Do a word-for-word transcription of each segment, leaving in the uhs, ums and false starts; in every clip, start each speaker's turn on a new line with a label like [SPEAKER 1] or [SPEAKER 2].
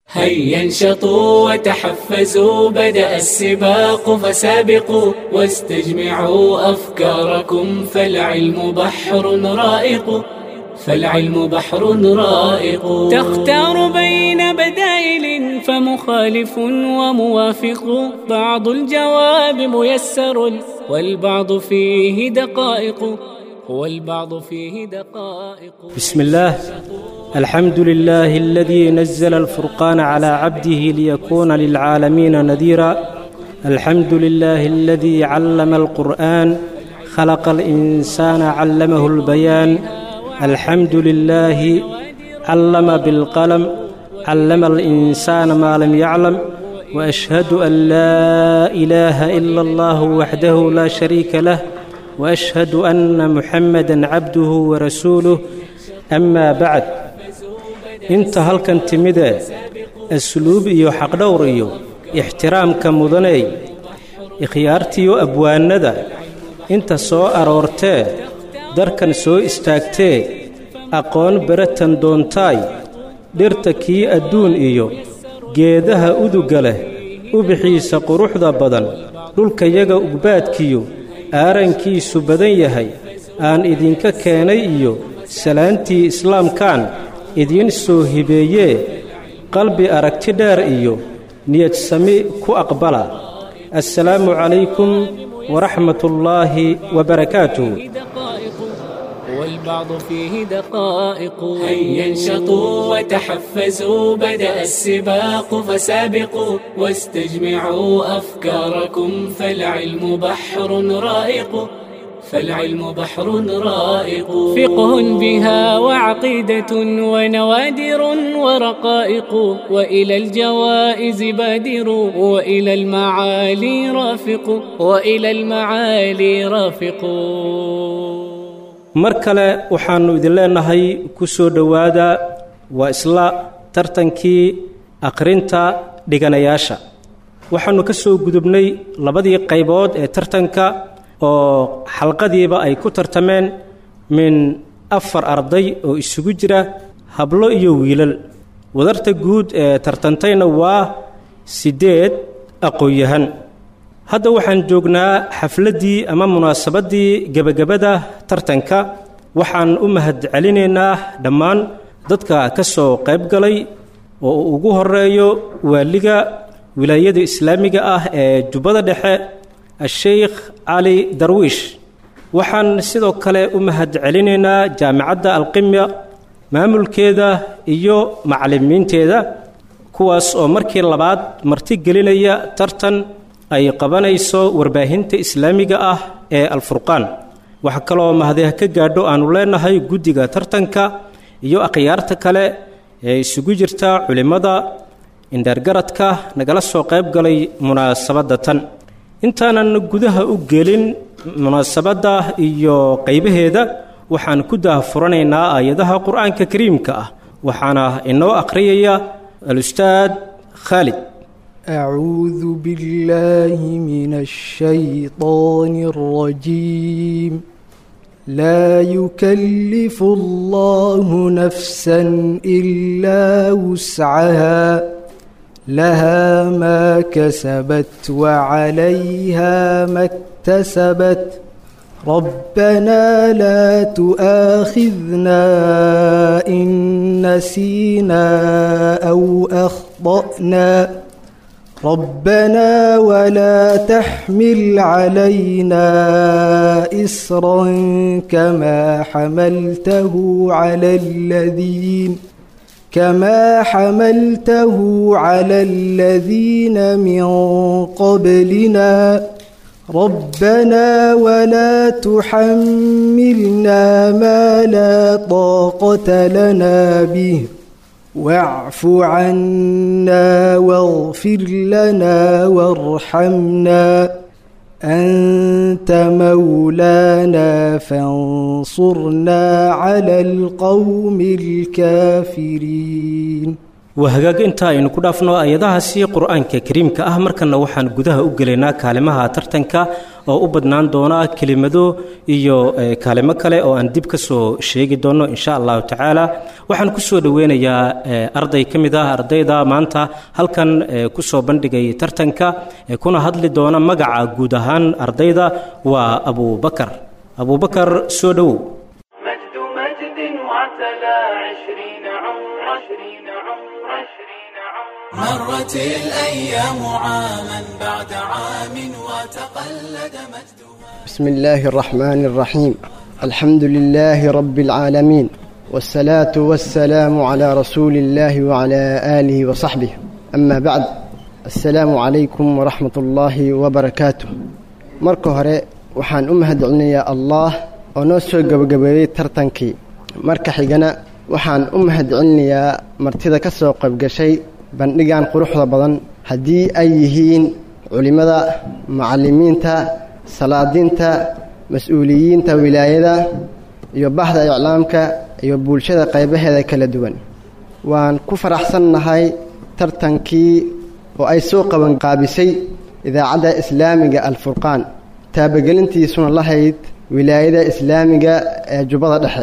[SPEAKER 1] هيا انشطوا وتحفزوا بدأ السباق فسابقوا واستجمعوا أفكاركم فالعلم بحر رائق فالعلم بحر رائق تختار بين بدائل فمخالف وموافق بعض الجواب ميسر والبعض فيه دقائق والبعض فيه دقائق
[SPEAKER 2] بسم الله الحمد لله الذي نزل الفرقان على عبده ليكون للعالمين نذيرا الحمد لله الذي علم القرآن خلق الإنسان علمه البيان الحمد لله علم بالقلم علم الإنسان ما لم يعلم وأشهد أن لا إله إلا الله وحده لا شريك له وأشهد أن محمدًا عبده ورسوله أما بعد انت هلكن تمده أسلوب إيو حق دور إيو احترام كمدني إخيارتيو أبواندا انت سو أرورتي دركن سو استاكتي أقون برتن دونتاي ديرتكي أدون إيو جيدها أدوغله وبحيس قروح دا بدن دولك يغا أقبادكيو aarankiisu badan yahay aan idinka keenay iyo salaantii islaamkaan idiin soo hibeeyee qalbi aragti dheer iyo niyad sami ku aqbala assalaamu calaykum waraxmatullaahi wabarakaatuh
[SPEAKER 1] والبعض فيه دقائق هيا انشطوا وتحفزوا بدأ السباق فسابقوا واستجمعوا أفكاركم فالعلم بحر رائق فالعلم بحر رائق فقه بها وعقيدة ونوادر ورقائق وإلى الجوائز بادر وإلى المعالي رافق وإلى المعالي رافق
[SPEAKER 2] mar kale waxaannu idin leenahay ku soo dhowaada waa isla tartankii aqrinta dhiganayaasha waxaannu ka soo gudubnay labadii qaybood ee tartanka oo xalqadiiba ay ku tartameen min afar arday oo isugu jira hablo iyo wiilal wadarta guud ee tartantayna waa siddeed aqoon-yahan hadda waxaan joognaa xafladdii ama munaasabadii gebagabada tartanka waxaan u mahadcelinaynaa dhammaan dadka ka soo qayb galay oo uu ugu horeeyo waaliga wilaayada islaamiga ah ee jubbada dhexe asheykh cali darwiish waxaan sidoo kale u mahadcelinaynaa jaamicadda alqimya maamulkeeda iyo macallimiinteeda kuwaas oo markii labaad marti gelinaya tartan ay qabanayso warbaahinta islaamiga ah ee alfurqaan waxa kaloo mahadaha ka gaadho aanu leenahay guddiga tartanka iyo akhyaarta kale ee isugu jirta culimada indhaargaradka nagala soo qayb galay munaasabadda tan intaanan gudaha u gelin munaasabadda iyo qaybaheeda waxaan ku daahfuranaynaa aayadaha qur-aanka kariimka ah waxaana inoo akhriyaya al-ustaad khaalid
[SPEAKER 3] أعوذ بالله من الشيطان الرجيم لا يكلف الله نفسا إلا وسعها لها ما كسبت وعليها ما اكتسبت ربنا لا تؤاخذنا إن نسينا أو أخطأنا ربنا ولا تحمل علينا إصرا كما حملته على الذين كما حملته على الذين من قبلنا ربنا ولا تحملنا ما لا طاقة لنا به واعف عنا واغفر لنا وارحمنا أنت مولانا فانصرنا على القوم الكافرين
[SPEAKER 2] وهجاج أنت إن كنا فنا أيضا سي قرآن كريم كأمر كنا وحن جدها أجلنا كلمها ترتنك أو أبدنا دونا كلمة دو إيو كلمة كله أو أندب كسو شيء دونا إن شاء الله تعالى وحن كسو دوين يا أرضي كمدا أرضي دا مانتا هل كان كسو بندقي ترتنك كنا هذل دونا مجع جودهان أرضي دا وأبو بكر أبو بكر سودو
[SPEAKER 1] مجد مجد وعتلى عشرين عمر عشرين عمر عشرين عمر مرت الأيام عاما بعد عام وتقلد مجدها.
[SPEAKER 3] بسم الله الرحمن الرحيم. الحمد لله رب العالمين والصلاة والسلام على رسول الله وعلى آله وصحبه. أما بعد، السلام عليكم ورحمة الله وبركاته. مركو هري وحان أمهد علنيا الله ونوسو قبقبي ترتنكي مركا حيقنا وحان أمهد علنيا مرتدى كسو قبقشي بندقان قروح بدن هدي أيهين علماء معلمين تا صلادين تا مسؤوليين تا ولاية يبحث إعلامك يبولشة قيبه هذا كلا دوان وان كفر أحسن هاي ترتنكي وأي سوق قابسي إذا عدا إسلامي الفرقان تابقلنتي سن الله هيد ولاية إسلامية جبضة دحي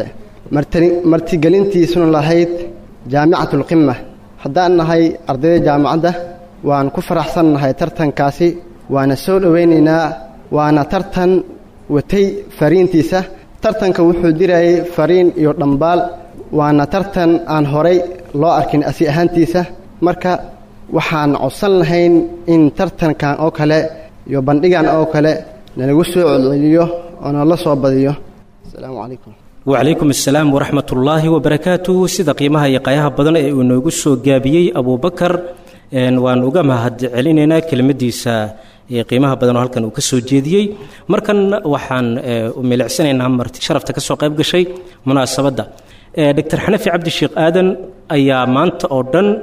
[SPEAKER 3] مرتي قلنتي سن الله هيد جامعة القمة حتى أن هاي أرضية جامعة ده وأن كفر أحسن هاي ترتن كاسي وأنا سول ويننا وأنا ترتن وتي فرين تيسة ترتن كوحو ديري فرين يردنبال وأنا ترتن عن هوري لا أركن أسي أهان تيسة مركا وحان عصل هين إن ترتن كان أوكلا يبندقان أوكلا نلقسو عليو أنا الله صوبديو. السلام عليكم.
[SPEAKER 2] وعليكم السلام ورحمة الله وبركاته. سيدا قيمها يقايها بدن ونقصو جابيي أبو بكر ونقامها هد علينا كلمة ديسا قيمها بدن وهالكن وكسو جديي مركن وحان وملعسن إنها مرت شرفت كسو قيب قشي مناسبة ده. دكتور حنفي عبد الشيخ آدن أيامانت أردن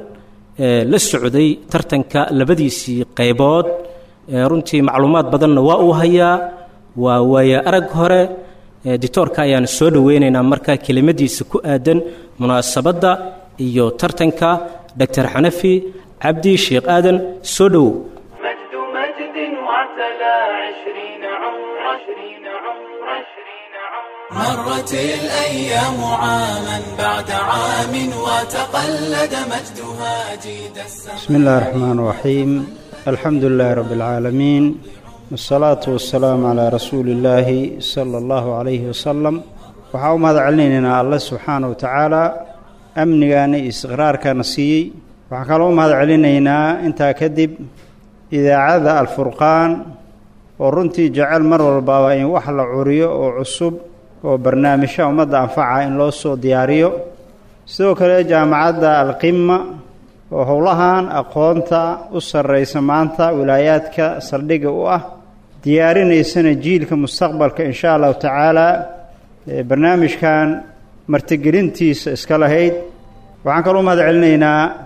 [SPEAKER 2] للسعودي ترتنك لبديسي قيبود runtii macluumaad badanna waa uu hayaa waa waaya arag hore dictorka ayaan soo dhaweynaynaa marka kelimadiisa ku aadan munaasabada iyo tartanka Dr. Xanafi Cabdi Sheekh Aadan soo dhaw.
[SPEAKER 1] مجد مجد وعتلى عشرين عمر عشرين عمر عشرين عمر مرت الأيام عاما بعد عام وتقلد مجدها جيد السماء.
[SPEAKER 4] بسم الله الرحمن الرحيم. الحمد لله رب العالمين والصلاة والسلام على رسول الله صلى الله عليه وسلم. وحاوم هذا علينا الله سبحانه وتعالى أمني إصغرار كان سيء وحكالهم هذا علينا أنت كذب إذا عاد الفرقان ورنتي جعل مرة البابين وحل عريو وعصب وبرنامجه ومدى أنفعه إن لوسو دياريو سوك جامعة القمة وهولهان أقوانتا أسر رئيس مانتا ولاياتك سردق وآه ديارين يسنة جيلك مستقبلك إن شاء الله تعالى برنامج كان مرتقلين تيس اسكالهيد وعنك لهم هذا علينا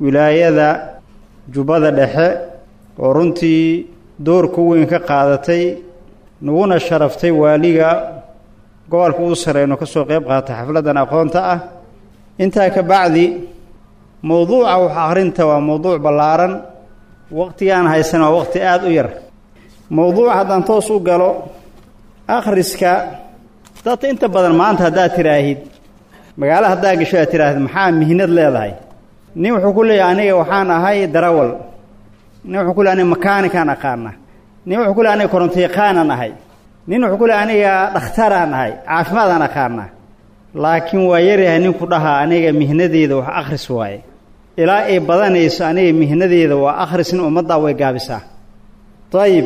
[SPEAKER 4] ولاية جبادة لحاء ورنتي دور كوين كقادتي نونا الشرفتي واليغا قوالك أسر إنو كسوق يبقى تحفلتنا أقوانتا انتا كبعدي موضوع أو حارنته وموضوع بلارن وقتي أنا هاي السنة وقت آد وير موضوع هذا نتوصل قالوا آخر إسكا تات أنت بدل ما أنت هدا تراهيد مقالة هدا قشة تراهيد محام مهند ليه هاي نيو حكول يعني وحنا هاي درول نيو حكول يعني مكان كان قارنا نيو حكول يعني كورنتي قانا هاي نيو حكول يعني اختارنا هاي عافماذا أنا قارنا لكن ويري هنين كلها أنا مهندي ذو آخر سواي إلى أي بدن يسأني مهندي ذو آخر سن ومضى وجابسة. طيب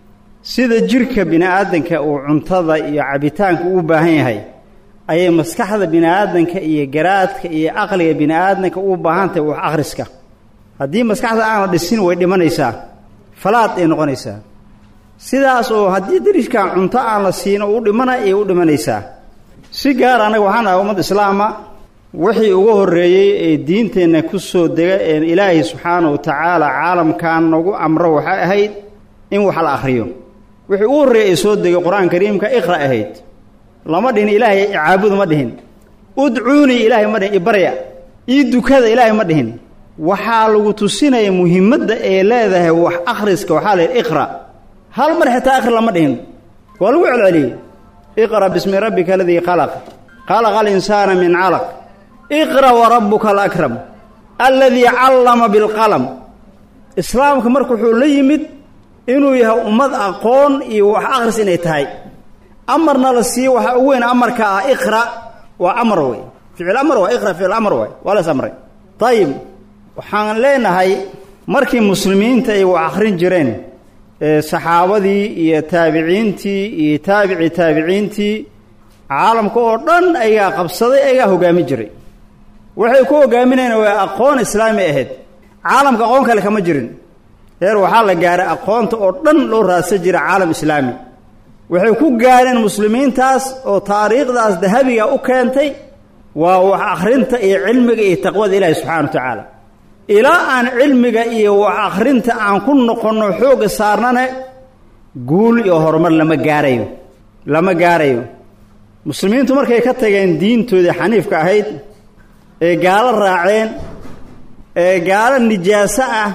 [SPEAKER 4] سيد جرك بناء آدمك وعنتظى يعبتانك وباهين هاي أي مسكحة بناء آدمك أي جراتك أي عقل بناء آدمك وباهنت وآخرسك هذه مسكحة أنا السن ويدي من يسا فلات إن غنيسا سيداسو هذه دريش كان عنتا على السين ودي من أي ودي من يسا سيجار أنا وحنا أمد الإسلام وحي أوه الرئي الدين تنا كسو دقاء إلهي سبحانه وتعالى عالم كان نقو أمره هيد إن وحل آخريو وحي أوه الرئي سود دقاء القرآن الكريم كإقرأ هيد لما دهن إلهي عابد مدهن ادعوني إلهي مدهن إبريا إيدو كذا إلهي مدهن waxaa lagu tusinaya muhiimadda ee leedahay wax akhriska waxaa la yidhi iqra hal mar xitaa akhri lama dhihin waa lagu celceliyey iqra bismi rabbika aladii khalaq khalaqa alinsaana min calaq iqra warabbuka alakram alladii callama bilqalam islaamka marka wuxuu la yimid inuu yahay ummad aqoon iyo wax akhris inay tahay amarna la siiyo waxaa u weyn amarka ah iqra waa amar wey ficil amar waa iqra ficil amar waay waa las amray ayib waxaan leenahay markii muslimiinta ay wax akhrin jireen ee saxaabadii iyo taabiciintii iyo taabici taabiciintii caalamka oo dhan ayaa qabsaday ayaa hogaami jiray waxay ku hogaaminayeen waa aqoon islaami ahayd caalamka aqoon kale kama jirin heer waxaa la gaaray aqoonta oo dhan loo raadsan jiray caalam islaami waxay ku gaareen muslimiintaas oo taariikhdaas dahabiga u keentay waa wax akhrinta iyo cilmiga iyo taqwada ilaahi subxaana wa tacaala ilaa aan cilmiga iyo wax akhrinta aan ku noqonno xoogga saarnane guul iyo horumar lama gaarayo lama gaarayo muslimiintu markay ka tageen diintoodii xaniifka ahayd ee gaalo raaceen ee gaalo nijaaso ah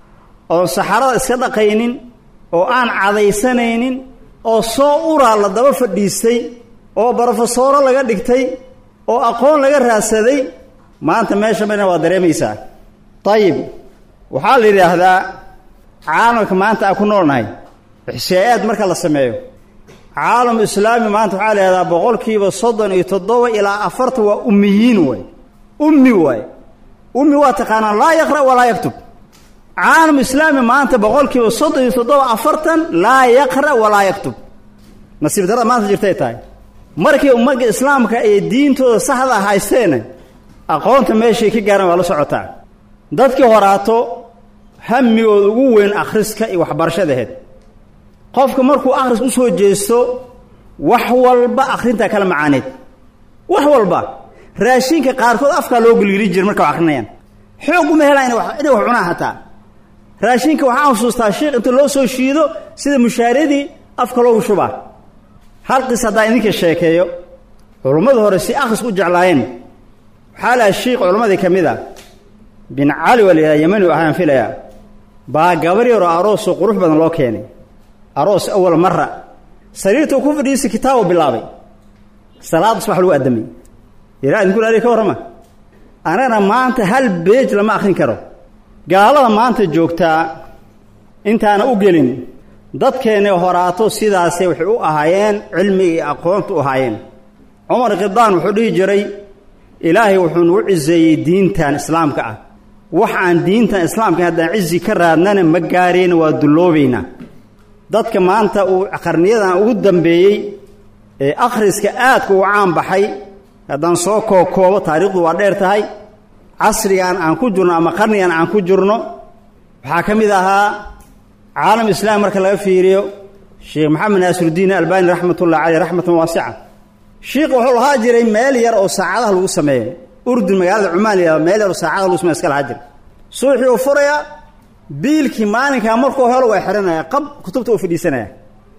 [SPEAKER 4] oon saxarada iska dhaqaynin oo aan cadaysanaynin oo soo uraa la daba fadhiistay oo barofesooro laga dhigtay oo aqoon laga raadsaday maanta meesha marna waa dareemaysaa ayib waxaa la yidhaahdaa caalamka maanta aan ku noolnahay ixsaa'iyaad marka la sameeyo caalam islaami maanta waxaa la yidhahdaa boqolkiiba soddon iyo toddoba ilaa afartan waa ummiyiin waay ummi waay ummi waa taqaanaa laa yaqra' walaa yaktub caalam islaami maanta boqolkiiba soddon iyo toddoba afartan laa yaqra' walaa yaktub nasiib darada maanta jirtay tahay markii ummadda islaamka ee diintooda saxda haysteena aqoonta meeshay ka gaaraan waa la socotaa dadkii horaato hamigooda ugu weyn akhriska iyo waxbarashadaheed qofka markuu akhris u soo jeesto wax walba akhrintaa kala macaaneed wax walba raashinka qaarkood afkaa loo gelgeli jira marka wax akhrinayaan xoog uma helaan inay wax cunaan hataa raashinka waxaan xusuustaa sheekh inta loo soo shiido sida mushaaradii afka loogu shubaa hal qis haddaan idinka sheekeeyo culummada hore si akhris u jeclaayeen waxaa laha sheikh culammadii ka mid a bin cali waa la yidhaha yamani ahaan filayaa baa gabar yaroo aroosoo qurux badan loo keenay aroos awal mara sariirtuu ku fadhiisay kitaabu bilaabay salaad subax lagu addamay ilaa idinku laali ka warrama anana maanta hal beej lama akhrin karo gaalada maanta joogtaa intaana u gelin dadkeennay horaato sidaasay waxay u ahaayeen cilmiga iyo aqoonta u ahaayeen cumar qidaan wuxuu dhihi jiray ilaahay wuxuu nagu ciseeyey diintan islaamka ah wax aan diintan islaamka haddaan cizi ka raadnana ma gaarayna waa dulloobaynaa dadka maanta uu qarniyadan ugu dambeeyey ee akhriska aadka u caan baxay haddaan soo kookoobo taariikhdu waa dheer tahay casrigan aan ku jirno ama qarnigan aan ku jirno waxaa ka mid ahaa caalam islaam marka laga fiiriyo sheekh maxamed naasirudiin albani raxmatullahi caleyh raxmatan waasica sheekh wuxuu lahaa jiray meel yar oo saacadaha lagu sameeyo urdun magaalada cumaan la meel yar oo saacadaha lagu sameeyo iska lahaa jiray suuxii uu furaya biilkii maalinkaa markuu helo waa xiranaya qab kutubta uu fadhiisanaya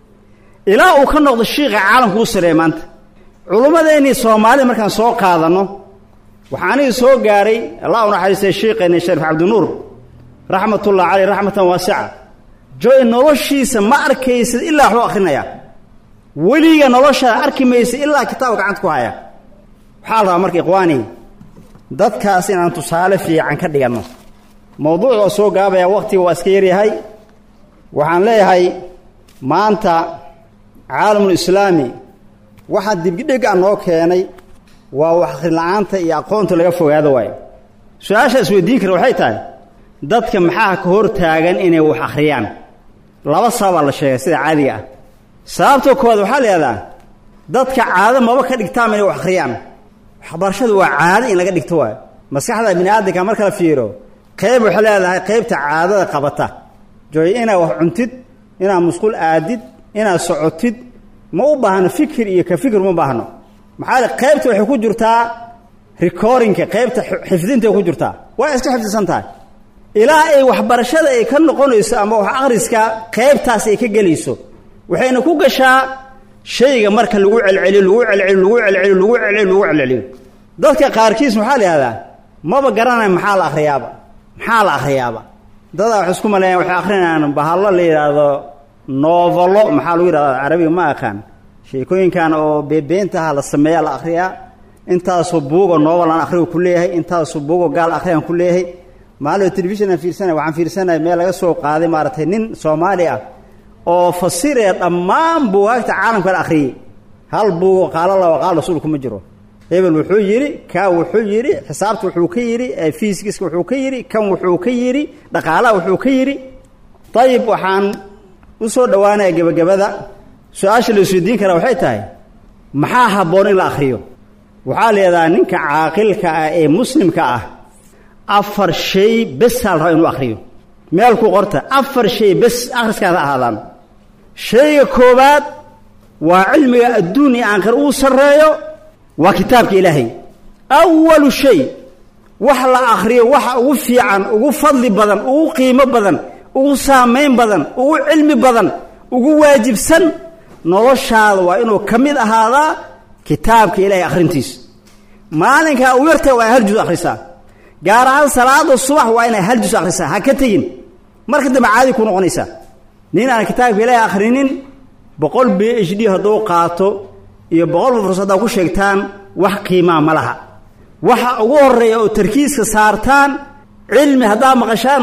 [SPEAKER 4] ilaa uu ka noqdo sheekha caalamka u sareeya maanta culummadeennii soomaalida markaan soo qaadanno waxaanigi soo gaaray allah u naxariistay sheekheena shariif cabdinuur raxmatullahi caleyh raxmatan waasica joy noloshiisa ma arkaysid ilaa waxuu akhrinayaa weliga noloshaada arki maysa ilaa kitaabka gacanta ku haya waxaa la rabaa marka ikhwaani dadkaas inaan tusaale fiican ka dhiganno mawduuc waa soo gaabaya waqtiga waa iska yaryahay waxaan leeyahay maanta caalamul islaami waxaa dibgidhig a noo keenay waa wax akhrin la-aanta iyo aqoonta laga fogaado waayo su-aasha isweydiin kara waxay tahay dadka maxaa ka hor taagan inay wax akhriyaan laba sababaa la sheegay sida caadiga ah sababta koowaad waxaa la yidhahdaa dadka caado maba ka dhigtaan inay wax akhriyaan waxbarashadu waa caado in laga dhigto waayo maskaxda bini aadamka marka la fiiro qayb waxay leedahay qaybta caadada qabata jooy inaad wax cuntid inaad musqul aadid inaad socotid ma u baahno fikir iyo ka fikir uma baahno maxaa le qaybta waxay ku jirtaa recordingka qaybta xifdinta ku jirtaa waa iska xifdisan tahay ilaa ay waxbarashada ay ka noqonayso ama wax akhriska qaybtaas ay ka gelayso waxayna ku gashaa shayga marka lagu celceliyo lagu celceliyo lagu celceliyo lagu celceliyo lagu celceliyo dadka qaarkiis waxaa la yidhahdaa maba garanaya maxaa la akhriyaaba maxaa la akhriyaaba dadaa wax isku maleeyaan waxay akhrinayaan bahallo la yidhaahdo noovalo maxaa lagu yidhahdaa carabiga ma aqaan sheekooyinkan oo beebeentaha la sameeyaa la akhriyaa intaasoo buugoo novel aan akhriga ku leeyahay intaasoo buugoo gaal akhrigaan ku leeyahay maalin telefishin aan fiirsanay waxaan fiirsanay meel laga soo qaaday maaragtay nin Soomaali ah oo fasiraya dhammaan buugaagta caalamka la akhriyay hal buug qaala la qaal rasuul kuma jiro hebel wuxuu yiri ka wuxuu yiri xisaabtu wuxuu ka yiri fiisikiska wuxuu ka yiri kan wuxuu ka yiri dhaqaalaha wuxuu ka yiri tayib waxaan u soo dhawaanay gabagabada su'aasha la isweydiin kara waxay tahay maxaa habboon in la akhriyo waxaa leedahay ninka caaqilka ah ee muslimka ah afar shay bas hal raayo inuu akhriyo meel ku qorta afar shay bas akhriskaada ahaadaan shayga koobaad waa cilmiga adduunya aakhir uu sareeyo waa kitaabka ilaahay awwalu shay wax la akhriyo waxa ugu fiican ugu fadli badan ugu qiimo badan ugu saameyn badan ugu cilmi badan ugu waajibsan noloshaada waa inuu kamid ahaadaa kitaabka ilaahay akhrintiisa maalinka uu yartay waa hal juz akhrisaa gaar ahaan salaada subax waa inay hal juz akhrisaa ha ka tagin marka dambe caadi ku noqonaysaa nin aan kitaabka ilaahay akhrinin boqol b h d hadduu qaato iyo boqol fursad ku sheegtaan wax qiimo ma laha waxa ugu horeeya oo tarkiiska saartaan cilmi hadaa maqashaan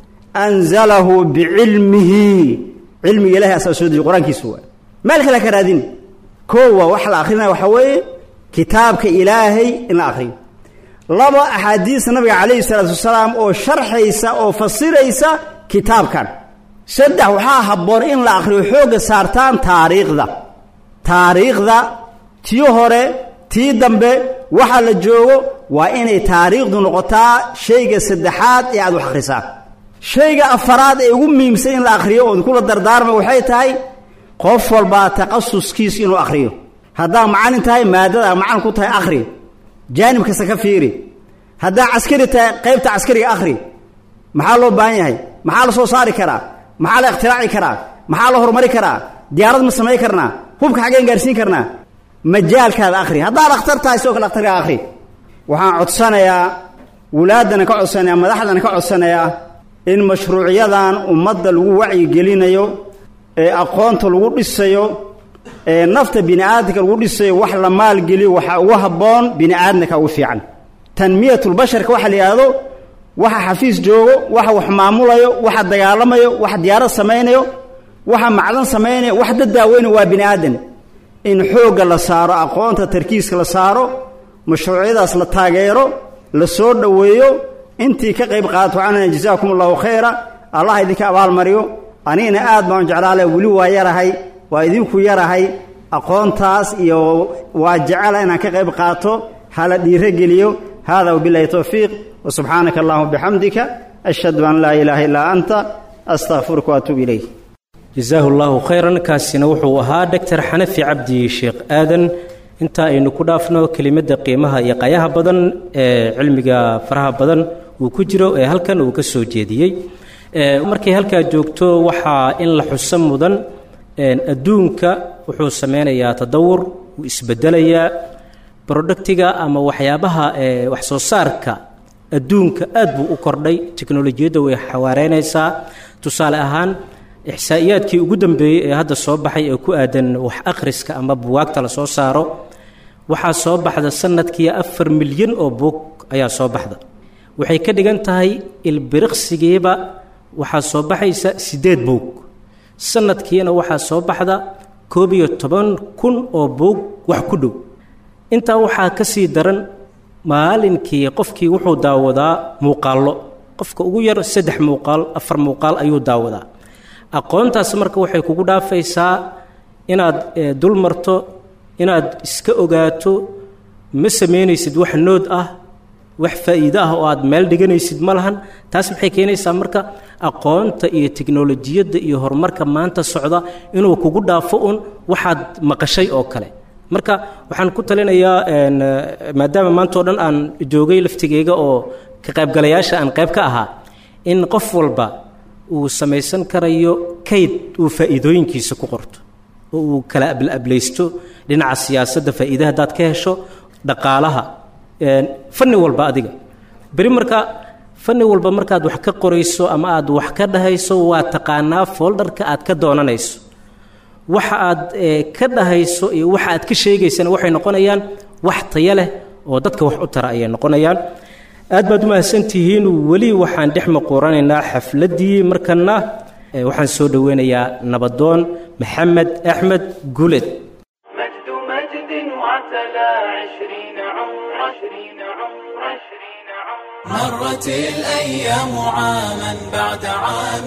[SPEAKER 4] anzalahu biilmihi ilmi ilaahay asaasoo di quraankiisu waa malka la karaadin koowa wax la akhrina waxa weeye kitaabka ilaahay in la akhriyo laba ahadiis nabiga kaleey salaatu wasalaam oo sharxaysa oo fasiraysa kitaabkan saddex waxa habboon in la akhriyo xooga saartaan taariikhda taariikhda tii hore tii dambe waxa la joogo waa inay taariikhdu noqotaa shayga saddexaad ee aad wax akhrisaa shayga afaraad ee ugu muhiimsan in la akhriyo oo kula dardaarmo waxay tahay qof walba taqassuskiisa inuu akhriyo hadaa macallin tahay maadada macallin ku tahay akhri jaanib kasta ka fiiri hadaa askari tahay qaybta askariga akhri maxaa loo baahan yahay maxaa la soo saari karaa maxaa la ikhtiraacin karaa maxaa la horumari karaa diyaarad ma sameey karnaa hubka xageen gaarsiin karnaa majaalkaada akhri hadaa dhakhtar tahay soo kala dhakhtarka akhri waxaan codsanayaa walaadana ka codsanayaa madaxdana ka codsanayaa in mashruuciyadan ummadda lagu wacyi gelinayo ee aqoonta lagu dhisayo ee nafta bini'aadamka lagu dhisayo wax la maal geliyo waxa ugu habboon bini'aadamka ugu fiican tanmiyatul basharka waxa la yiraahdo waxa xafiis joogo waxa wax maamulayo waxa dagaalamayo waxa diyaarad sameeyo waxa macdan sameeyo wax dadaaweyn waa bini'aadam in xooga la saaro aqoonta tarkiiska la saaro mashruuciyadaas la taageero la soo dhaweeyo intii ka qayb qaato waxaan jazaakumullahu khayra allah idinka abaal mariyo anina aad baan jeclaale wali waa yarahay waa idinku yarahay aqoontaas iyo waa jecel inaan ka qayb qaato hala dhiire geliyo hada wabillahi tawfiiq wa subhanaka allahumma bihamdika ashhadu an la ilaha illa anta astaghfiruka wa atubu ilayk
[SPEAKER 2] jazaahullahu khayran kaasina wuxuu ahaa doctor Xanafi Cabdi Sheekh Aadan inta aynu ku dhaafno kelimada qiimaha iyo qayaha badan ee cilmiga faraha badan uu ku jiro ee halkan uu ka soo jeediyay ee markii halka joogto waxa in la xusan mudan ee adduunka wuxuu sameynayaa tadawur uu isbedelayaa productiga ama waxyaabaha ee wax soo saarka adduunka aad buu u kordhay tiknoolajiyada way xawaareynaysaa tusaale ahaan ihsaa'iyaadkii ugu dambeeyay ee hadda soo baxay ee ku aadan wax akhriska ama buugaagta la soo saaro waxa soo baxda sanadkii afar milyan oo buug ayaa soo baxda waxay ka dhigan tahay ilbiriqsigeeba waxa soo baxaysa sideed buug sanadkiina waxa soo baxda koob iyo toban kun oo buug wax ku dhow inta waxa ka sii daran maalinkii qofkii wuxuu daawadaa muuqaallo qofka ugu yar saddex muuqaal afar muuqaal ayuu daawadaa aqoontaas marka waxay kugu dhaafaysaa inaad dul marto inaad iska ogaato ma sameynaysid wax nood ah wax faa'iido ah oo aad meel dhiganaysid malahan taas maxay keenaysaa marka aqoonta iyo tiknoolajiyada iyo horumarka maanta socda inuu kugu dhaafo un waxaad maqashay oo kale marka waxaan ku talinayaa een maadaama maanta oo dhan aan joogay laftigeyga oo ka qaybgalayaasha aan qayb ka ahaa in qof walba uu samaysan karayo kayd uu faa'iidooyinkiisa ku qorto oo uu kala ablaysto dhinaca siyaasadda faa'iidaha dad ka hesho dhaqaalaha een fanni walba adiga bari marka fanni walba markaad wax ka qorayso ama aad wax ka dhahayso waa taqaanaa folderka aad ka doonanayso waxa aad ka dhahayso iyo waxa aad ka sheegaysana waxay noqonayaan wax tayo leh oo dadka wax u tara ayay noqonayaan aad baad u mahadsantihiin weli waxaan dhex maquuranaynaa xafladdii markana waxaan soo dhaweynayaa nabadoon maxamed axmed guuled
[SPEAKER 1] مجد مجد وعتلى عشرين عمر عشرين عمر عشرين عمر مرت الأيام عاما بعد عام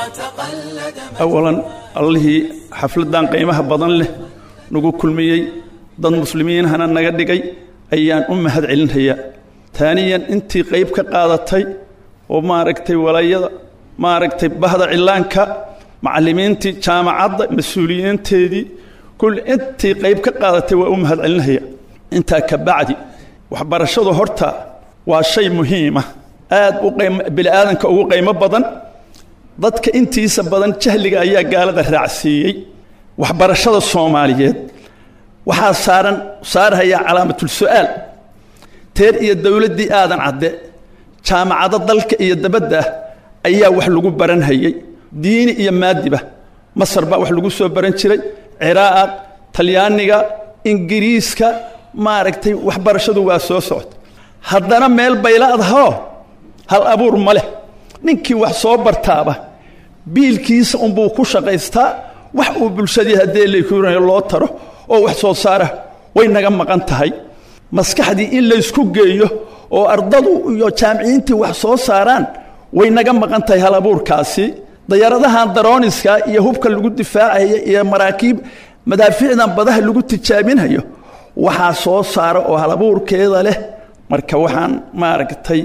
[SPEAKER 1] وتقلد
[SPEAKER 5] أولا الله حفلدان قيمها بدن له نقول كل مية ضد مسلمين هنا نقدقي أيان أم هذا علن هي ثانيا أنت قيب كقادتي وما ركتي ولا يض ما ركتي بهذا علانك معلمينتي جامعات مسؤولين تدي كل أنت قيب كقادتي وأم هذا علن هي أنت كبعدي وحبر الشذو هرتا وشيء مهمة آد وقيم بالآذن كوقيم بدن ضدك أنت سبدن جهلك أيها قال ذا رعسي وحبر الشذو الصوماليات وحال صار صار هي علامة السؤال تير إيه الدولة دي آذن عدى جامعة ضلك إيه الدبدة أيها وحلقوا برن هي دين إيه مادبة مصر بقى وحلقوا سو برن شري عراق طليانيغا إنجليزكا ما ركتي وحبر الشذو واسو سعود هذانا ميل بيلاد هاو هل أبور ماله نينكي wax soo bartaaba biilkiisa un buu ku shaqaystaa wax uu bulshadii hadee leeyahay loo taro oo wax soo saara way naga maqan tahay maskaxdii in la isku geeyo oo ardadu iyo jaamiciintii wax soo saaraan way naga maqan tahay hal abuurkaasi dayaradahan darooniska iyo hubka lagu difaacayo iyo maraakiib madaafiicdan badaha lagu tijaabinayo waxa soo saara oo hal abuurkeeda leh marka waxaan ma aragtay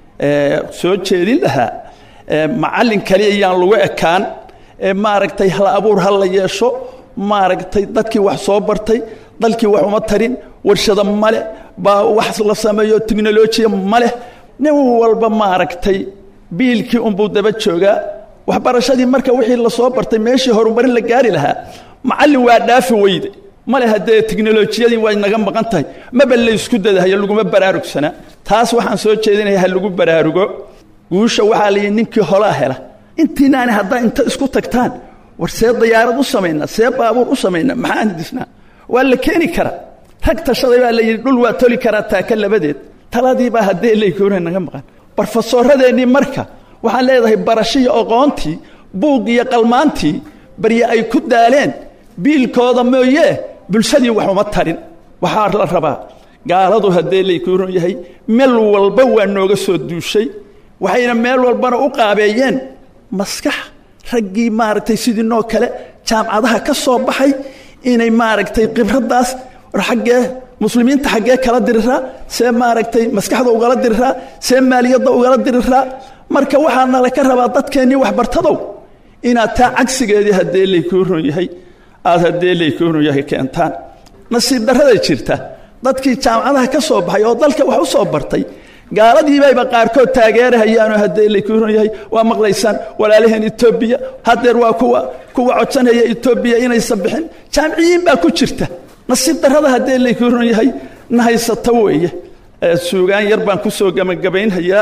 [SPEAKER 5] ee soo jeedin lahaa macallin kaliya ayaan lagu ekaan ee ma aragtay hal abuur hal la yeesho ma aragtay dadkii wax soo bartay dalkii wax uma tarin warshada male ba wax la sameeyo technology male nin walba ma aragtay biilkii un buu daba joogaa wax barashadii marka wixii la soo bartay meeshii horumarin la gaari lahaa macallin waa dhaafi weyday male hadee technology-yadii way naga maqan tahay ma bal la isku dadahayo lagu ma baraarugsana taas waxaan soo jeedinayaa lagu baraarugo guusha waxa la ninkii hola hela intiinaani hadda inta isku tagtaan war see diyaarad u sameeyna see baabuur u sameeyna maxaan disnaa waa la keeni kara rag tashaday baa la yiri dhul waa toli kara taa ka labadeed taladii baa hadee la kooreen naga maqan barfasooradeeni marka waxaan leedahay barashiyo aqoontii buug iyo qalmaantii bariya ay ku daaleen biilkooda mooyee bulshadii wax uma tarin waxa la rabaa gaaladu hadee la kooreen yahay meel walba waa nooga soo duushay waxayna meel walbana u qaabeeyeen maskax raggii maaragtay sidii noo kale jaamacadaha ka soo baxay inay maaragtay khibradaas xaggee muslimiinta xaggee kala diriraa see maaragtay maskaxda ugala diriraa see maaliyadda ugala diriraa marka waxaana la ka rabaa dadkeennii waxbartadow inaad taa cagsigeedii haddee laykuu ron yahay aad haddee laykuu ron yahay keentaan nasiib darrada jirta dadkii jaamacadaha ka soo baxay oo dalka wax u soo bartay gaaladii bayba qaarkood taageerahayaan hadee la kuuran yahay waa maqlaysaan walaalaheen Itoobiya hadeer waa kuwa kuwa codsanaya Itoobiya inay sabixin jaamiciin baa ku jirta nasiib darrada hadee la kuuran yahay nahaysato weeye suugaan yar baan ku soo gabagabaynaya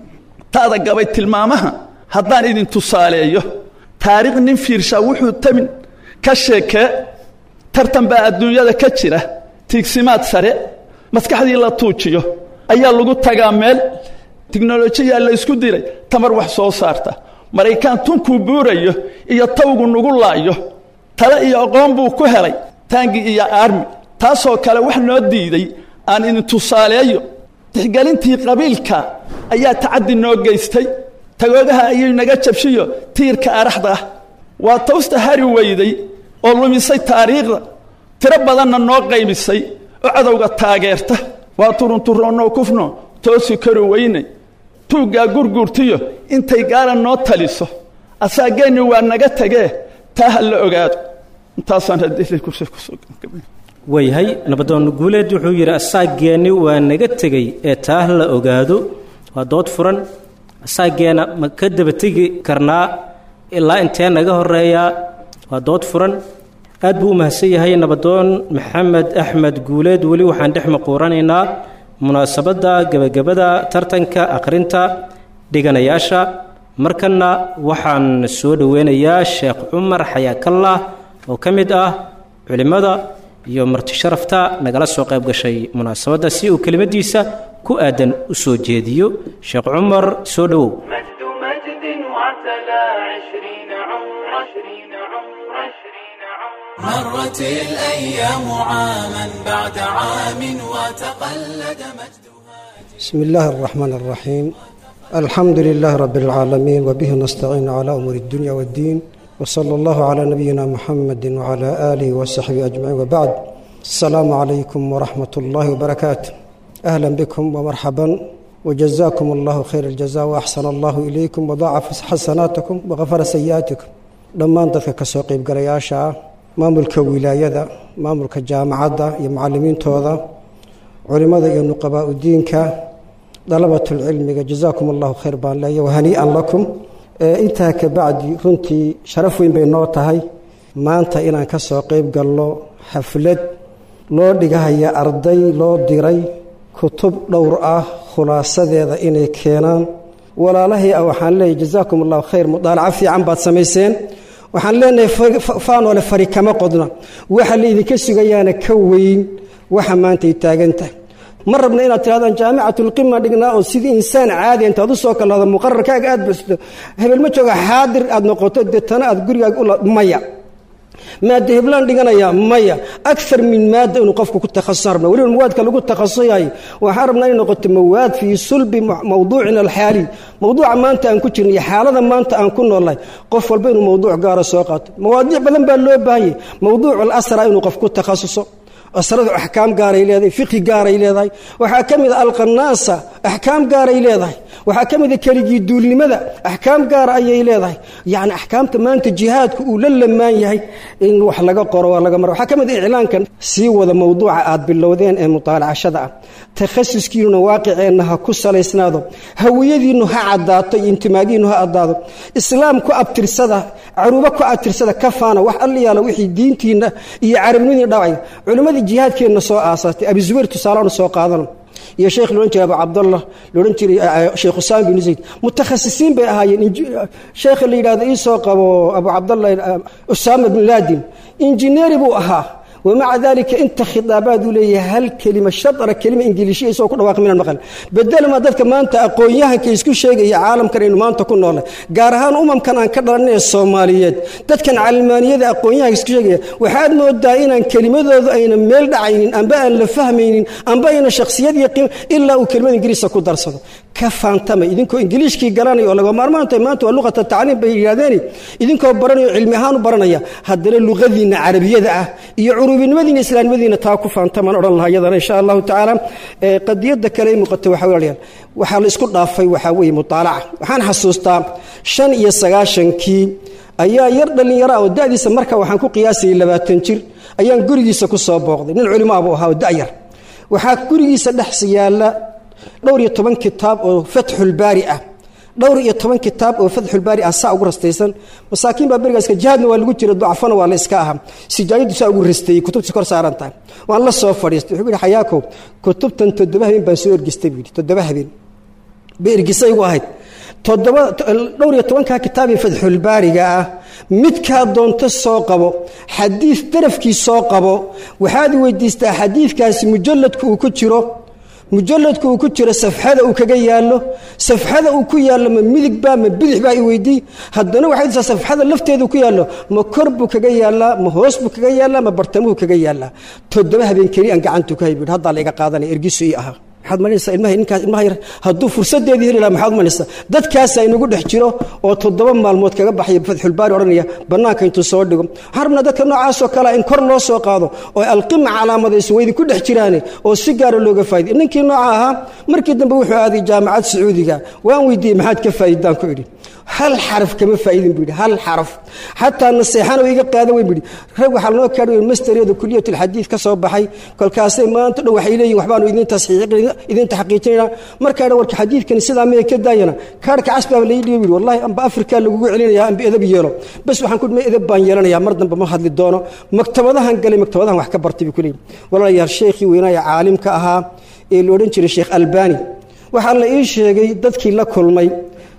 [SPEAKER 5] taada gabay tilmaamaha haddaan idin tusaaleeyo taariikh nin fiirsha wuxuu tamin ka sheekay tartan baa adduunyada ka jira tigsimaad sare maskaxdii la tuujiyo ayaa lagu tagaa meel tiknoolajiyada la isku diray tamar wax soo saarta maraykan tunku buurayo iyo tawgu nugu laayo tala iyo aqoon buu ku helay taangi iyo army taasoo kale wax noo diiday aan in tusaaleeyo tixgelintii qabiilka ayaa tacaddi noo geystay tagoodaha ayay naga jabshiyo tiirka araxda waa tawsta hari weyday oo lumisay taariikhda tiro badanna noo qaymisay oo cadawga taageerta waa turun turoono kufno toosi karo weyne tuuga gurgurtiyo intay gaala noo taliso asaageeni waa naga tagee taa la ogaado intaasaan hadii ku soo kusoo gabay
[SPEAKER 2] wayhay nabadoon guuleed wuxuu yiri asaageeni waa naga tagay ee taa la ogaado waa dood furan asaageena ma ka daba tagi karnaa ilaa intee naga horeeya waa dood furan aad buu mahadsan yahay nabadoon maxamed axmed guuleed wali waxaan dhex maquuranaynaa munaasabada gabagabada tartanka aqrinta dhiganayaasha. markana waxaan soo dhaweynayaa sheekh cumar xayaakallah oo ka mid ah culimada iyo marti sharafta nagala soo qayb gashay munaasabadda si uu kelimadiisa ku aadan u soo jeediyo. sheekh cumar soo dhawow.
[SPEAKER 1] مجد مجد وعتلى عشرين عمر عشرين عمر عشرين عمر مرت الأيام عاما بعد عام وتقلد مجدها.
[SPEAKER 6] بسم الله الرحمن الرحيم. الحمد لله رب العالمين وبه نستعين على أمور الدنيا والدين وصلى الله على نبينا محمد وعلى آله وصحبه أجمعين وبعد. السلام عليكم ورحمة الله وبركاته. أهلا بكم ومرحبا وجزاكم الله خير الجزاء وأحسن الله إليكم وضاعف حسناتكم وغفر سيئاتكم. لما انتظر كسوقي بقرياشا ماملك ولاية ماملك جامعة يا معلمين توضا علماء يا نقباء الدين ك طلبة العلم جزاكم الله خير بان لا وهنيئا لكم. انت كبعد رنتي شرف وين بين نوتهاي ما انت إنا كسوقي بقلو حفلة لو دغهيا أرضي لو ديري كتب دور آه خلاصة ذا إني كينان ولا له أو حان لي جزاكم الله خير مطالعة في عم بعد سميسين وحان لنا فان ولا فريق كما قدنا وحان لي ذيك السجيانة كوين وحان ما أنت يتاجنته مرة بنا إلى هذا جامعة القمة دقنا أو سيد إنسان عادي أنت هذا السوق هذا مقرر كأج أد بس هبل ما تجا حاضر أد نقطة دتنا أد قري أقول مية مادة هبلان دقنا يا مية أكثر من مادة ونقفك كنت خسرنا ولي المواد كلو كنت خصية وحاربنا إن نقطة مواد في صلب موضوعنا الحالي موضوع ما أنت أن كتير حالة ما أنت أن كنا والله قفل بينه موضوع جار سوقات مواضيع بلن باللو باهي موضوع الأسرة ونقف كنت تخصصه أسرد أحكام قاري لهذا فقه قاري لهذا وحكم إذا ألقى الناس أحكام قاري لهذا وحكم إذا كان يدول لماذا أحكام قاري لهذا يعني أحكام تمان الجهاد ولا لما يهي إن وحلقة قروا ولا مرة حكم إذا إعلان كان سوى هذا موضوع عاد باللودين المطالعة شدع تخصص كيلو واقع أنها كسر إسناده هوية إنه عدات انتماء إنه عدات إسلام كأبتر صدا عروبة كأبتر صدا كفانا وحال لي على وحي دين تينا يعرفني داعي علماء الجهاد كأنه سوء آسات أبي زبير تسالون سوء قاضنا يا شيخ لورنتي أبو عبد الله لورنتي شيخ حسام بن زيد متخصصين بهاي شيخ اللي هذا يسوق أبو أبو عبد الله أسامة بن لادن إنجنير بوها ومع ذلك انت خطابات لي هل كلمه شطره كلمه انجليزيه سو كدواق من المقال بدل ما ددك ما انت aqoonyahan ka isku sheegay caalam kale inuu maanta ku nool gaar ahaan umamkan aan ka dhalanay Soomaaliyeed dadkan calmaaniyada aqoonyahan isku sheegay waxaad moodaa inaan kelimadoodu ayna meel dhacaynin amba aan la fahmaynin amba ayna shakhsiyad yaqin illa uu kelmad ingiriisi ku darsado ka faantama idinkoo ingiliiskii garanayo laga maarmaanta maanta waa luqada tacliim bay yiraahdeen idinkoo baranayo cilmi ahaan u baranaya haddana luqadiina carabiyada ah iyo بالنمذين الإسلام مدينة تاكو فانتمن أرى الله يدنا إن شاء الله تعالى قد يد كلام مقتل وحاول وحال إسكت ضافي وحاوي مطالعة وحان حسوستا شن يسقاشن كي أيا يرد اللي يرى ودادي سمركه وحنكو قياسي إلا باتنشر أيا قريدي سكو صابوغ من العلماء أبوها وداير وحاك قريدي سدحسي يالا دور يطبن كتاب فتح البارئة دور يطبن كتاب وفتح الباري أساء ورستيسن مساكين بابرجاس كجهادنا واللي قلت الضعفان ولا إسكاهم سجايد ساء ورستي كتب سكر سارنتان والله صوفر يستحب حياكم كتب تنتدبها من بسير جستبي تدبها بين بيرجسي واحد تدبها دور يطبن كتاب فتح الباري جاء متكا دون تساقبه حديث ترف كي ساقبه وهذا وديست حديث كاس مجلد كوكتشرو مجلد كو كجرا صفحده او كغا يالو صفحده او ku yaalo ma midig ba ma bidix ba ay weydii hadana waxay tahay صفحده lafteedu ku yaalo ma korbu kaga yaala ma hoos bu kaga yaala ma bartamu kaga yaala todoba habeen kali aan gacantu ka haybid hadda la iga qaadanay ergisu ii aha waxaad malaysaa ilmaha ninkaas ilmaha yar hadduu fursadeedii heli lahaa maxaad malaysaa dadkaas ay nagu dhex jiro oo toddoba maalmood kaga baxay Fathul Baari oranaya banaanka intuu soo dhigo harabna dadka noocaas oo kale in kor loo soo qaado oo alqima calaamadaysu way ku dhex jiraan oo si gaar ah looga faa'iido ninkii nooca ahaa markii dambe wuxuu aaday jaamacad Sacuudiga waan weydiiyay maxaad ka faa'iidaan ku idhi hal xaraf kama faa'iidin buu hal xaraf hatta nasiixana iga qaada way buu rag waxa loo kaadhay masteriyada kulliyada hadiis ka soo baxay kolkaasay maanta dhow waxay leeyihiin waxbaan idin tasxiiqin idin taxqiijinayna markaa warka hadiiskan sida ma ka daayana kaarka casbaa la yidhi wallahi amba afrika lagu celinaya amba edab yeelo bas waxaan ku dhimay edab baan yeelanaya mar dambe ma hadli doono maktabadahan galay maktabadahan wax ka bartay kulay wallahi yaa sheekhi weynaya caalimka ahaa ee loo oran jiray Sheikh Albani waxa la ii sheegay dadkii la kulmay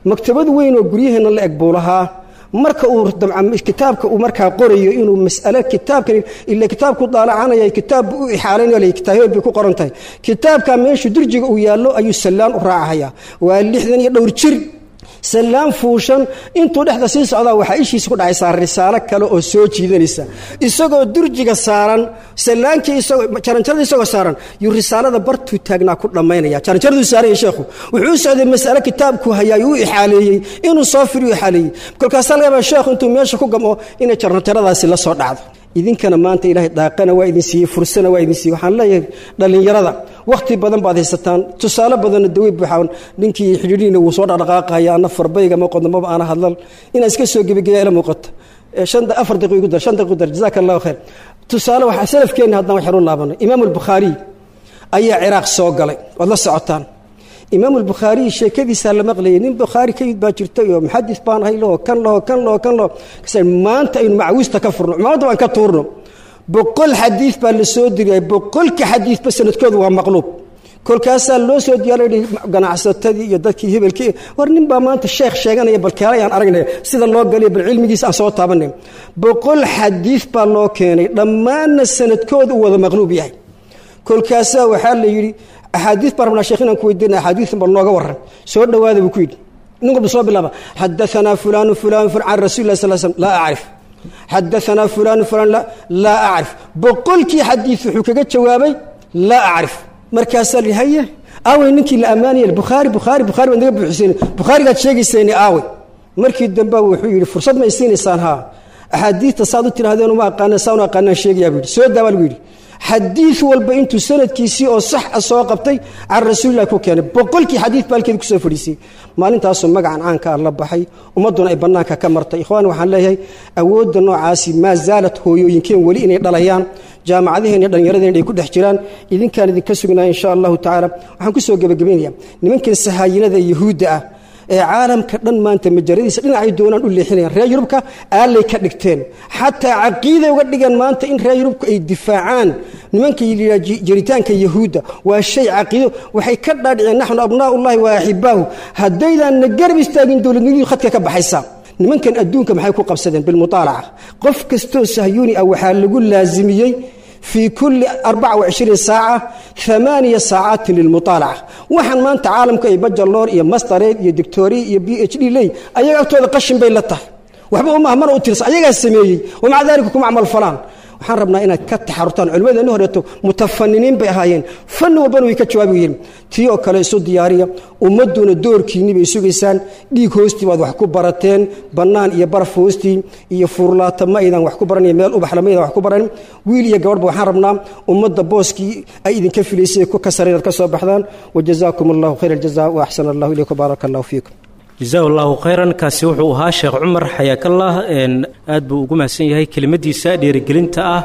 [SPEAKER 6] maktabad weyn oo guryaheena la eg buu lahaa marka uu damca kitaabka uu markaa qorayo inuu mas'alo kitaabkan ila kitaabku daalacanaya kitaab u ixaalaynayo kitaabay ku qoran tahay kitaabka meesha durjiga uu yaalo ayuu salaan u raacaya waa lixdan iyo dhowr jir سلام فوشن انتو دحدا سي سودا waxa ishiis ku dhacaysa risaalo kale oo soo jiidanaysa isagoo durjiga saaran salaankii isagoo jaranjarada isagoo saaran yu risaalada bartu taagna ku dhameynaya jaranjaradu saaray sheekhu wuxuu socday mas'ala kitaabku hayay uu ixaaleeyay inuu soo firiyo ixaaleeyay kolkaas laga sheekhu intuu meesha ku gamo in jaranjaradaasi la soo dhacdo idinkana maanta ilaahay daaqana waa idin siiyay fursana waa idin siiyay waxaan leeyahay dhalinyarada waqti badan baad haysataan tusaale badan dawey buuxaan ninkii xidhiidhina uu soo dhaqaaqaya ana farbayga ma qodmo ma ana hadlal ina iska soo gabagaya ila muuqata shan afar daqiiqo dar shan daqiiqo dar jazakallahu khair tusaale waxa salafkeena hadan wax xirun laabanay imaam al-bukhari ayaa ciraaq soo galay wad la socotaan imaam al-bukhari sheekadiisa la maqlayay nin bukhari ka yid baa jirtay oo muhaddis baan haylo kan loo kan loo kan loo kasay maanta in macawista ka furno maanta waan ka tuurno boqol xadiis baa la soo diriyay boqol ka xadiis ba sanadkoodu waa maqluub kolkaas loo soo diyaariyay ganacsatadii iyo dadkii hebelkii war nin baa maanta sheekh sheeganaya balkaala aan aragnay sida loo galay bal cilmigiisa aan soo taabanay boqol xadiis baa loo keenay dhammaan sanadkoodu wada maqluub yahay kolkaas waxa la yiri أحاديث برمنا شيخنا كويدنا أحاديث بالنوجا ورا سود هذا بكويد نقول بصوب بالله حدثنا فلان فلان عن رسول الله صلى الله عليه وسلم لا أعرف حدثنا فلان فلان لا لا أعرف بقول كي حديث حكيت جوابي لا أعرف مركز لي هي أو إنك الأماني البخاري بخاري بخاري من ذي حسين بخاري قد شيء يسيني أوي مركز الدنبا وحيل فرصة ما يسيني صانها أحاديث تصادت هذا وما قانا سونا قانا شيء يابي سود ده والويل حديث والبنت سند كيسي أو صح أسواقبتي عن رسول الله كوكان بقول كي حديث بالك كسر فريسي ما أنت أصلا مجا عن عنك الله بحي ومدنا إبناك كمرت إخوان وحنا له أود النوع عاسي ما زالت هو يمكن ولي إن ضليان جامعة هذه نقدر يردين يكون احترام إذا كان ذي كسرنا إن شاء الله تعالى وحنكسر جب جبينيا ممكن السهاينة ذي يهودا عالم كدن ما أنت مجردي سدنا عيدونا نقول لي حين رأي يوروبك قال لي كدكتين حتى عقيدة وقديان ما أنت إن رأي يوروبك الدفاعان نمانك جريتان كيهودا والشيء عقيدة وحيكدر نحن أبناء الله وأحباه هدينا نجرب استاجين دول نجي خدك كبحيسا نمانك أدونك محيكو قبسدين بالمطالعة قف كستو سهيوني أو حال نقول لازميي في كل أربعة وعشرين ساعة ثمانية ساعات للمطالعة وحن ما أنت عالم كي بجلور يا ماستريد يا دكتوري يا بي اتش دي لي أيها أكتوى قشن بين لطه وحبهم مهمر أترس أيها السمية ومع ذلك كم عمل فلان وحربنا إنا كتحرطان علماء نهرته متفننين بهايين فن وبنوا يكتشوابين تيو كلا يسود ديارية ومدون الدور كيني بيسوقيسان ديك هوستي واد وحكو براتين بنان يبرف هوستي يفورلات ما إذا وحكو بران يميل وبحلا ما إذا وحكو بران ويلي يجورب وحربنا ومد بوسكي أيدن كفليسي كسرين كسب بحضان وجزاكم الله خير الجزاء وأحسن الله إليكم بارك الله فيكم
[SPEAKER 2] جزاه الله خيرا كاسي wuxuu ahaa sheekh Umar xayaak Allah in aad buu ugu mahadsan yahay kelimadiisa dhiirigelinta ah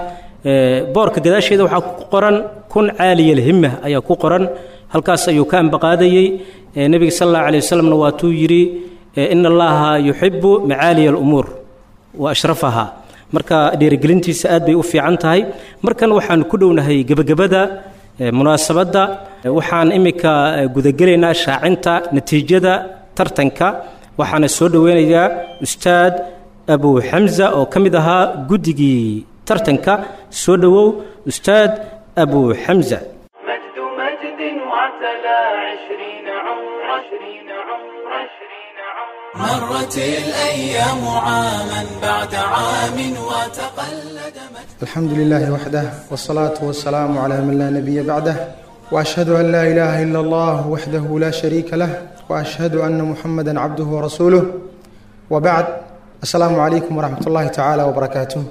[SPEAKER 2] ee boorka gadaasheeda waxa ku qoran kun caaliye himma ayaa ku qoran halkaas ayuu ka ambaqaadayay nabiga sallallahu alayhi wasallam waa tuu yiri inna allaha yuhibbu maaliya al-umur wa ashrafaha marka dhiirigelintiisa aad bay u fiican tahay markan waxaan ku dhownahay gabagabada munaasabada waxaan imika gudagaleynaa shaacinta natiijada tartanka waxaana soo dhaweynayaa ustaad Abu Hamza oo kamid ahaa gudigii tartanka soo dhawow ustaad Abu Hamza
[SPEAKER 1] مجد مجد وعتلى عشرين عمر عشرين عمر عشرين عمر مرت الأيام عاما بعد عام وتقلد مجد
[SPEAKER 7] الحمد لله وحده والصلاة والسلام على من لا نبي بعده وأشهد أن لا إله إلا الله وحده لا شريك له وأشهد أن محمدًا عبده ورسوله وبعد السلام عليكم ورحمة الله تعالى وبركاته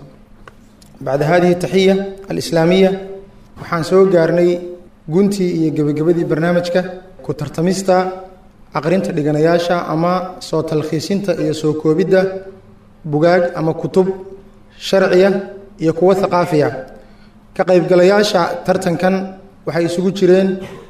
[SPEAKER 7] بعد هذه التحية الإسلامية وحان سوق قارني قنتي يقبقبدي برنامجك كترتمستا أقرنت لغنياشا أما صوت الخيسينتا يسوكو بدا بقاق أما كتب شرعية يكوى ثقافية كقيب قلياشا ترتن كان وحي سوق جيرين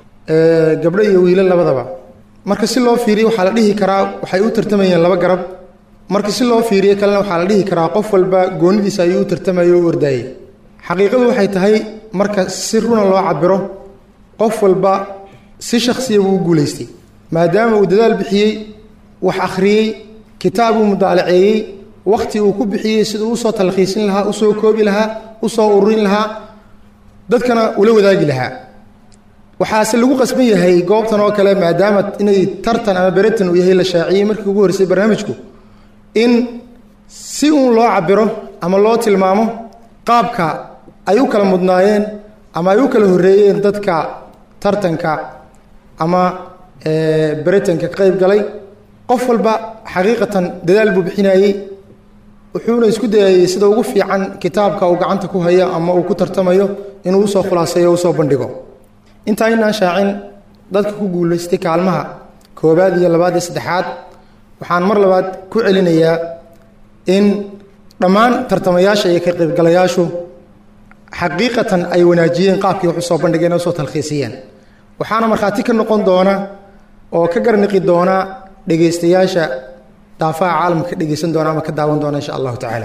[SPEAKER 7] قبل يويلا لبضبا marka si loo fiiriyo waxa la dhihi karaa waxay u tartamayeen laba garab marka si loo fiiriyo kalena waxa la dhihi karaa qof walba goonidiisa ayuu tartamayo wardaayay xaqiiqadu waxay tahay marka si runa loo cabiro qof walba si shakhsiya uu guuleystay maadaama uu dadaal bixiyay wax akhriyey kitaabuu mudaalaceeyey waqti uu ku bixiyey siduu usoo talkhiisin lahaa usoo koobi lahaa usoo ururin lahaa dadkana ula wadaagi lahaa waxaase lagu qasban yahay goobtan oo kale maadaama inay tartan ama beratan uu yahay la shaaciyey markii ugu horreysay barnaamijku in si uun loo cabiro ama loo tilmaamo qaabka ay u kala mudnaayeen ama ay u kala horreeyeen dadka tartanka ama beritanka ka qayb galay qof walba xaqiiqatan dadaal buu bixinayey wuxuuna isku dayayey sida ugu fiican kitaabka uu gacanta ku hayo ama uu ku tartamayo inuu usoo khulaaseeyo o usoo bandhigo intaa inaan shaacin dadka ku guulaystay kaalmaha koobaad iyo labaad iyo saddexaad waxaan mar labaad ku celinayaa in dhammaan tartamayaasha iyo ka qaybgalayaashu xaqiiqatan ay wanaajiyeen qaabkii wax usoo bandhigeen usoo talkhiisiyeen waxaana markhaati ka noqon doona oo ka garniqi doona dhegaystayaasha daafaha caalamka ka dhegaysan doona ama ka daawan doona insha allahu tacaala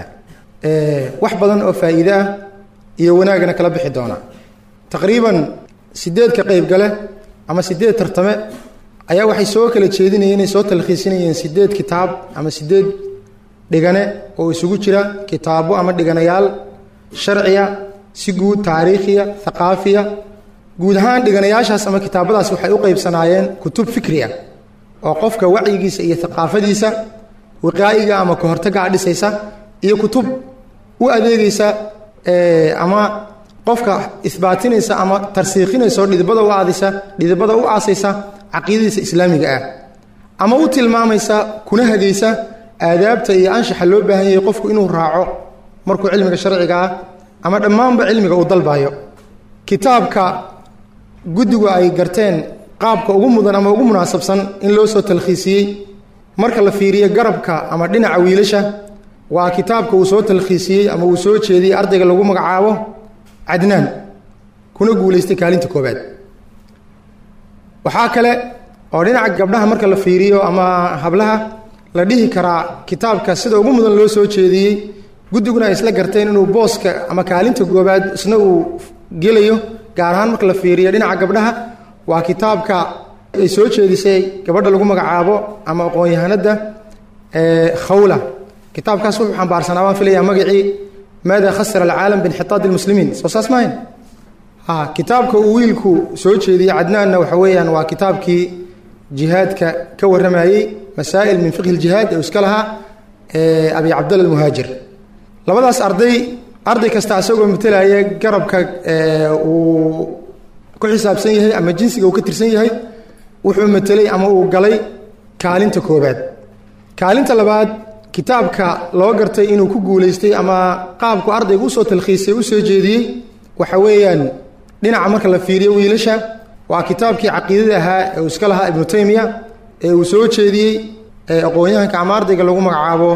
[SPEAKER 7] wax badan oo faa'iide ah iyo wanaagana kala bixi doona taqriiban sideed ka qaybgale ama sideed tartame ayaa waxay soo kala jeedinayeen inay soo talkhiisinayeen sideed kitaab ama sideed dhigane oo isugu jira kitaabo ama dhiganayaal sharciya si guud taariikhiya thaqaafiya guud ahaan dhiganayaashaas ama kitaabadaas waxay u qaybsanaayeen kutub fikriya oo qofka wacyigiisa iyo thaqaafadiisa wiqaa'iga ama ka hortagaa dhisaysa iyo kutub u adeegaysa ama qofka isbaatinaysa ama tarsiikhinaysa oo dhidibada u aadaysa dhidibada u aasaysa caqiidadiisa islaamiga ah ama u tilmaamaysa kuna hagaysa aadaabta iyo anshaxa loo baahan yahay qofku inuu raaco markuu cilmiga sharciga ah ama dhammaanba cilmiga uu dalbayo kitaabka guddigu ay garteen qaabka ugu mudan ama ugu munaasabsan in loo soo talkhiisiyey marka la fiiriyo garabka ama dhinaca wiilasha waa kitaabka uu soo talkhiisiyey ama uu soo jeediyey ardayga lagu magacaabo cadnaan kuna guulaystay kaalinta koobaad waxaa kale oo dhinaca gabdhaha marka la fiiriyo ama hablaha la dhihi karaa kitaabka sida ugu mudan loo soo jeediyey guddiguna ay isla garteen inuu booska ama kaalinta koobaad isna uu gelayo gaar ahaan marka la fiiriyo dhinaca gabdhaha waa kitaabka ay soo jeedisay gabadha lagu magacaabo ama aqoon-yahanada khawla kitaabkaas wuxuu xambaarsanaa waan filayaa magacii maada khasara alcaalam binxitaad almuslimiin soo saas maahayn ha kitaabka uu wiilku soo jeediyey cadnaanna waxa weeyaan waa kitaabkii jihaadka ka warramayey masaa'il min fiqhi ljihaad ee iska lahaa abi cabdalla almuhaajir labadaas arday arday kasta isagoo matalaya garabka uu ku xisaabsan yahay ama jinsiga uu ka tirsan yahay wuxuu matelay ama uu galay kaalinta koobaad kaalinta labaad kitaabka loo gartay inuu ku guulaystay ama qaabku ardayga usoo talkhiisay u soo jeediyey waxa weeyaan dhinaca marka la fiiriyo wiilasha waa kitaabkii caqiidada ahaa ee uu iska lahaa ibnu taymiya ee uu soo jeediyey aqoon-yahanka ama ardayga lagu magacaabo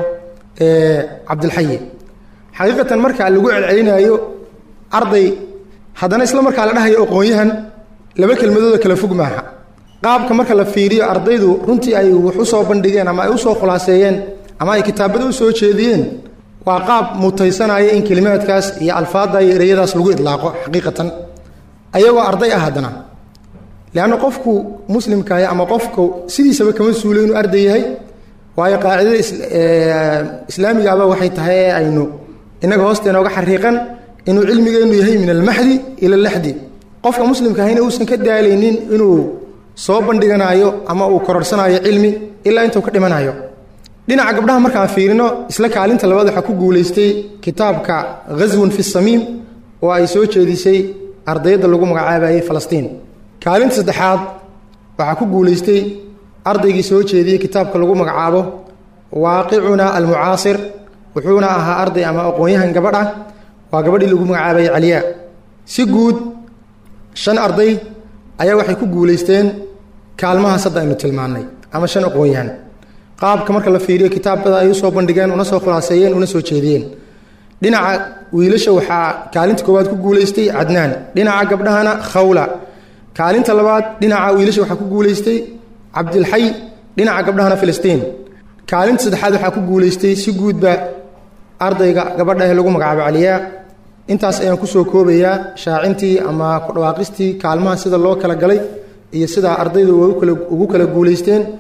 [SPEAKER 7] cabdilxayi xaqiiqatan marka lagu celcelinayo arday haddana isla markaa la dhahayo aqoon-yahan laba kelmadooda kala fog maaha qaabka marka la fiiriyo ardaydu runtii ay wax u soo bandhigeen ama ay usoo khulaaseeyeen ama ay kitaabada u soo jeediyeen waa qaab mutaysanaya in kelimaadkaas iyo alfaadda iyo ereyadaas lagu idlaaqo xaqiiqatan ayagoo arday ah haddana leanna qofku muslimkaah ama qofku sidiisaba kama suulo inuu arday yahay waayo qaacidada islaamigaaba waxay tahay ee aynu innaga hoosteena oga xariiqan inuu cilmigeennu yahay min almaxdi ila alaxdi qofka muslimkaahina uusan ka daalaynin inuu soo bandhiganayo ama uu kororhsanayo cilmi ilaa intuu ka dhimanayo dhinaca gabdhaha markaan fiirino isla kaalinta labaad waxaa ku guulaystay kitaabka ghaswun fi samiim oo ay soo jeedisay ardayadda lagu magacaabayay falastiin kaalinta saddexaad waxaa ku guulaystay ardaygii soo jeediyey kitaabka lagu magacaabo waaqicuna almucaasir wuxuuna ahaa arday ama aqoon-yahan gabadh ah waa gabadhii lagu magacaabayay caliyaa si guud shan arday ayaa waxay ku guulaysteen kaalmahaas hadda aynu tilmaannay ama shan aqoon-yahan qaabka marka la fiiriyo kitaabada ay usoo bandhigeen una soo khulaaseeyeen una soo jeediyeen dhinaca wiilasha waxaa kaalinta koowaad ku guulaystay cadnaan dhinaca gabdhahana khawla kaalinta labaad dhinaca wiilasha waxaa ku guulaystay cabdilxay dhinaca gabdhahana filistiin kaalinta saddexaad waxaa ku guulaystay si guudba ardayga gabadha ee lagu magacaabo caliyaa intaas ayaan kusoo koobayaa shaacintii ama ku dhawaaqistii kaalmaha sida loo kala galay iyo sidaa ardaydu ugu kala guulaysteen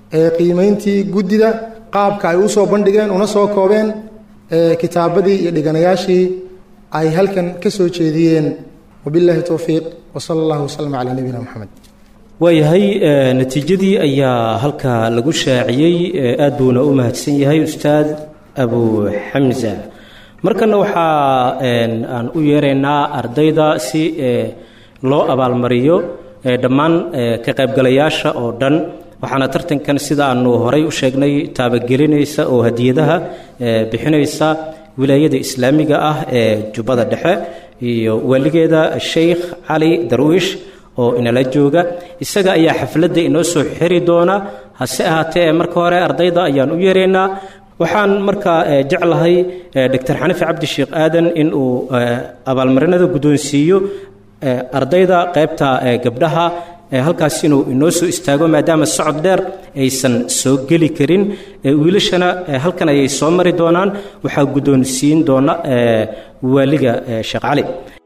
[SPEAKER 7] qiimayntii guddida qaabka ay u soo bandhigeen una soo koobeen kitaabadii iyo dhiganayaashii ay halkan ka soo jeediyeen wabillahi towfiiq wasala allahu wasalam calaa nabiyina moxamed
[SPEAKER 2] waayahay natiijadii ayaa halkaa lagu shaaciyey aad buuna u mahadsan yahay ustaad abu xamza markana waxaa aan u yeeraynaa ardayda si loo abaalmariyo dhammaan ka qaybgalayaasha oo dhan waxaana tartankan sida aanu horay u sheegnay taabagelinaysa oo hadiyadaha bixinaysa wilaayada islaamiga ah ee jubbada dhexe iyo waaligeeda sheikh cali darwiish oo inala jooga isaga ayaa xafladda inoo soo xiri doona hase ahaatee marka hore ardayda ayaan u yeeraynaa waxaan markaa jeclahay doctor xanifi cabdi sheekh aadan inuu abaalmarinada guddoonsiiyo ardayda qaybta gabdhaha halkaas inuu inoo soo istaago maadaama socod dheer aysan soo geli karin wiilashana halkan ayay soo mari doonaan waxaa guddoonsiin doona waaliga sheekh cali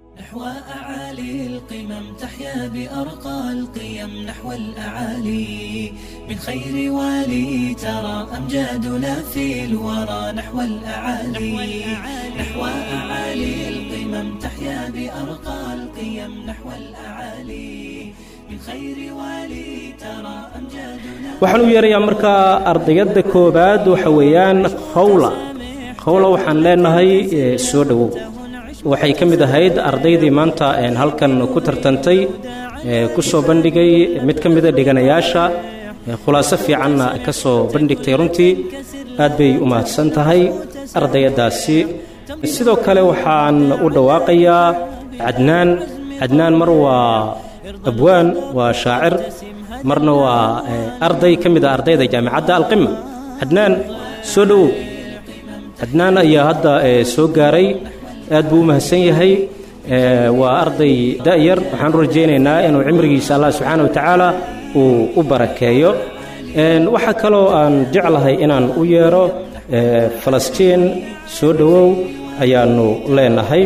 [SPEAKER 1] بأرقى القيم نحو الأعالي من خير والي ترى أمجادنا في الورى نحو الأعالي نحو أعالي القمم تحيا بأرقى القيم نحو الأعالي من خير والي ترى أمجادنا.
[SPEAKER 2] waxaan u yeerayaa markaa ardayada koobaad waxa weeyaan khawla khawla waxaan leenahay soo dhawow waxay ka mid ahayd ardaydii maanta halkan ku tartantay ku soo bandhigay mid ka mida dhiganayaasha khulaaso fiicanna ka soo bandhigtay runtii aad bay u mahadsan tahay ardayadaasi sidoo kale waxaan u dhawaaqayaa cadnaan cadnaan mar waa abwaan waa shaacir marna waa arday ka mid a ardayda jaamicadda alqima cadnaan soo dhawow cadnaan ayaa hadda soo gaaray aad buu u mahadsan yahay waa arday da'yar waxaan u rajaynaynaa inuu cimrigiisa allah subxaana wa tacaala uu u barakeeyo waxaa kaloo aan jeclahay inaan u yeero falastiin soo dhowow ayaanu leenahay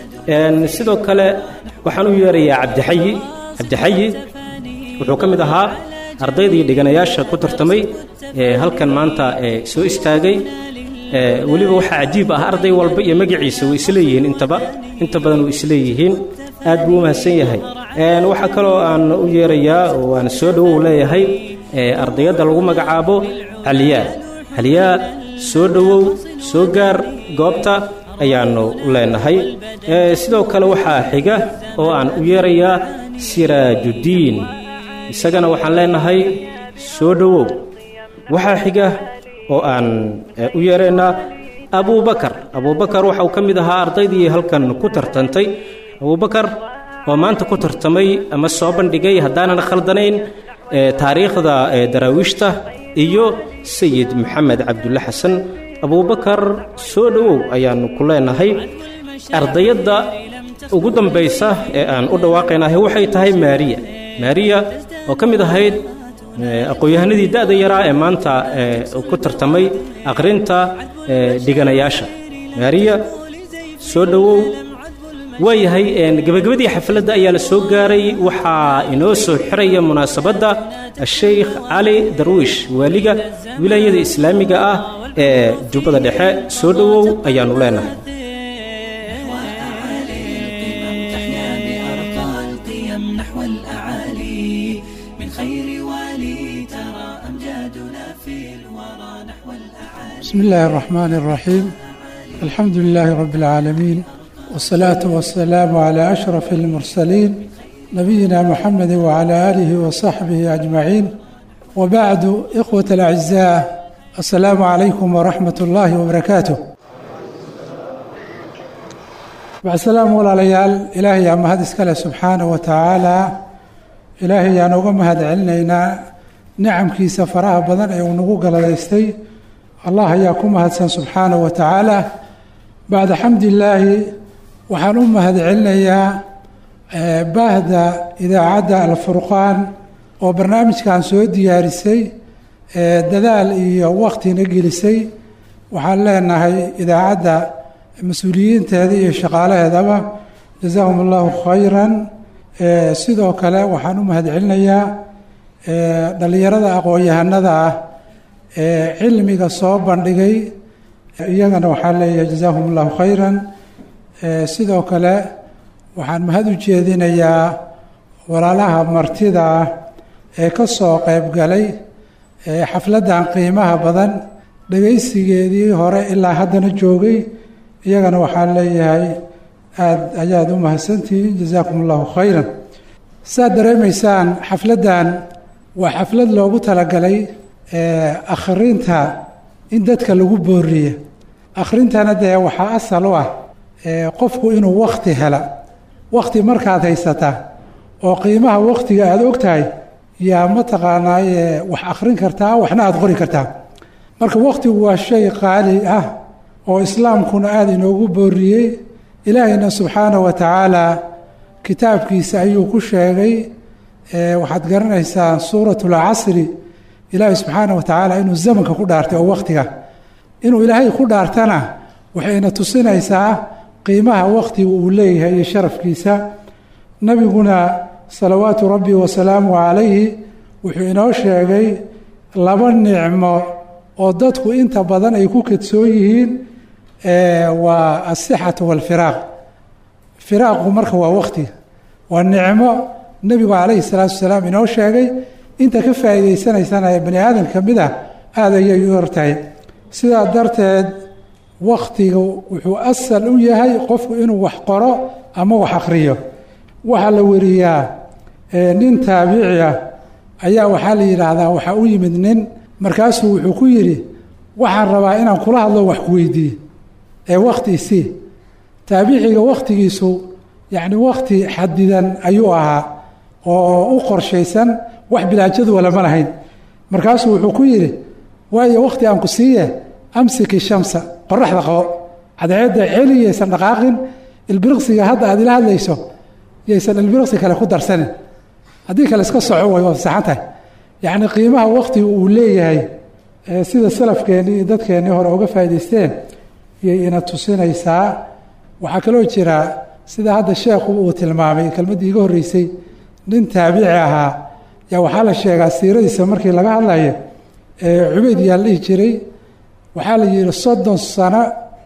[SPEAKER 2] sidoo kale waxaan u yeerayaa cabdixayi cabdixayi wuxuu ka mid ahaa ardaydii dhiganayaasha ku tartamay ee halkan maanta soo istaagay weliba waxaa cajiib ah arday walba iyo magaciisa way isleeyihiin intaba inta badan way isleeyihiin aad buu u mahadsan yahay waxaa kaloo aan u yeerayaa oo aan soo dhowow leeyahay ardayadda lagu magacaabo caliyaa caliyaa soo dhowow soo gaar goobta ayaanu leenahay sidoo kale waxaa xiga oo aan u yeerayaa siraajuddiin isagana waxaan leenahay soo dhowow waxaa xiga oo aan u yeeraynaa abubakar abubakar waxa uu ka mid ahaa ardaydii halkan ku tartantay abubakar oo maanta ku tartamay ama soo bandhigay haddaanan khaldanayn taariikhda daraawiishta iyo sayid maxamed cabdulle xasan abubakar soo dhowow ayaanu ku leenahay ardayadda ugu dambaysa ee aan u dhawaaqaynahay waxay tahay maariya maariya oo ka mid ahayd aqoon-yahanadii da'da yaraa ee maanta ku tartamay aqrinta dhiganayaasha maariya soo dhowow waayahay gabagabadii xafladda ayaa la soo gaaray waxaa inoo soo xiraya munaasabadda sheikh cali darwiish waaliga wilaayada islaamiga ah ee jubbada dhexe soo dhowow ayaanu leenahay
[SPEAKER 8] بسم الله الرحمن الرحيم الحمد لله رب العالمين والصلاة والسلام على أشرف المرسلين نبينا محمد وعلى آله وصحبه أجمعين وبعد إخوة الأعزاء السلام عليكم ورحمة الله وبركاته بعد السلام والعليال إلهي يا مهد اسكاله سبحانه وتعالى إلهي يا نوغم هذا علينا نعم كي سفرها بدن أو نقوق لديستي الله ياكم هذا سبحانه وتعالى بعد حمد الله waxaan u mahadcelinayaa baahda idaacadda alfurqaan oo barnaamijkan soo diyaarisay dadaal iyo waqtina gelisay waxaan leenahay idaacadda mas-uuliyiinteeda iyo shaqaalaheedaba jazaahum allahu khayran sidoo kale waxaan u mahadcelinayaa dhalinyarada aqoon-yahanada ah cilmiga soo bandhigay iyagana waxaan leeyahay jazaahum allahu khayran. sidoo kale waxaan mahad u jeedinayaa walaalaha martida ah ee ka soo qayb galay xafladdan qiimaha badan dhegaysigeedii hore ilaa haddana joogay. iyagana waxaan leeyahay aada ayaad u mahadsantihiin jazaakum allahu khayran. saad dareemaysaan xafladdan waa xaflad loogu talagalay akhrinta in dadka lagu booriya. akhrintana dee waxaa asal u ah qofku inuu wakti hela. wakti markaad haysataa oo qiimaha waktiga aada og tahay yaa mataqaanaaye wax akhrin kartaa waxna aada qori kartaa. marka waktigu waa shay qaali ah oo islaamkuna aada inoogu booriyey. ilaahayna subxaanahu wa tacaala kitaabkiisa ayuu ku sheegay. waxaad garanaysaan suuratu lcasri ilaahay subxaanahu wa tacaala inuu zamanka ku dhaartay oo waktiga inuu ilaahay ku dhaartana waxayna tusinaysaa qiimaha waktiga uu leeyahay iyo sharafkiisa. nabiguna salawaatu rabbi wasalaamu calayhi wuxuu inoo sheegay laba nicmo oo dadku inta badan ay ku kadsoon yihiin. waa asixatu walfiraaq. firaaqu marka waa waktiga, waa nicmo nebigu calayhi salaatu wasalaam inoo sheegay. inta ka faa'iidaysanaysana bani aadam ka mid ah aada ayay u hortahay. sidaa darteed waktiga wuxuu asal u yahay qofku inuu wax qoro ama wax akhriyo. waxaa la weriyaa nin taabici ah ayaa waxaa la yidhaahdaa waxaa u yimid nin, markaasuu wuxuu ku yidhi waxaan rabaa inaan kula hadlo wax ku weydiiye ee wakti isii. taabiciga wakhtigiisu yacni wakhti xadidan ayuu ahaa oo u qorshaysan, wax bilaajadu lama lahayn. markaasuu wuxuu ku yidhi waayo wakhti aan ku siiye amsiki shamsa, qoraxda qabo, cadceedda celi yaysan dhaqaaqin, ilbiriqsiga hadda aad ila hadlayso yaysan ilbiriqsi kale ku darsanin, haddii kale iska soco way waa saxan tahay. yacni qiimaha wakhtiga uu leeyahay sida salafkeennii iyo dadkeennii hore uga faa'idaysteen yay ina tusinaysaa. waxaa kaloo jira sida hadda sheekhu uu tilmaamay kelmaddii iga horreysay, nin taabici ahaa yaa waxaa la sheegaa siiradiisa markii laga hadlayo cubeyd yaa la dhihi jiray. waxaa la yidhi soddon sano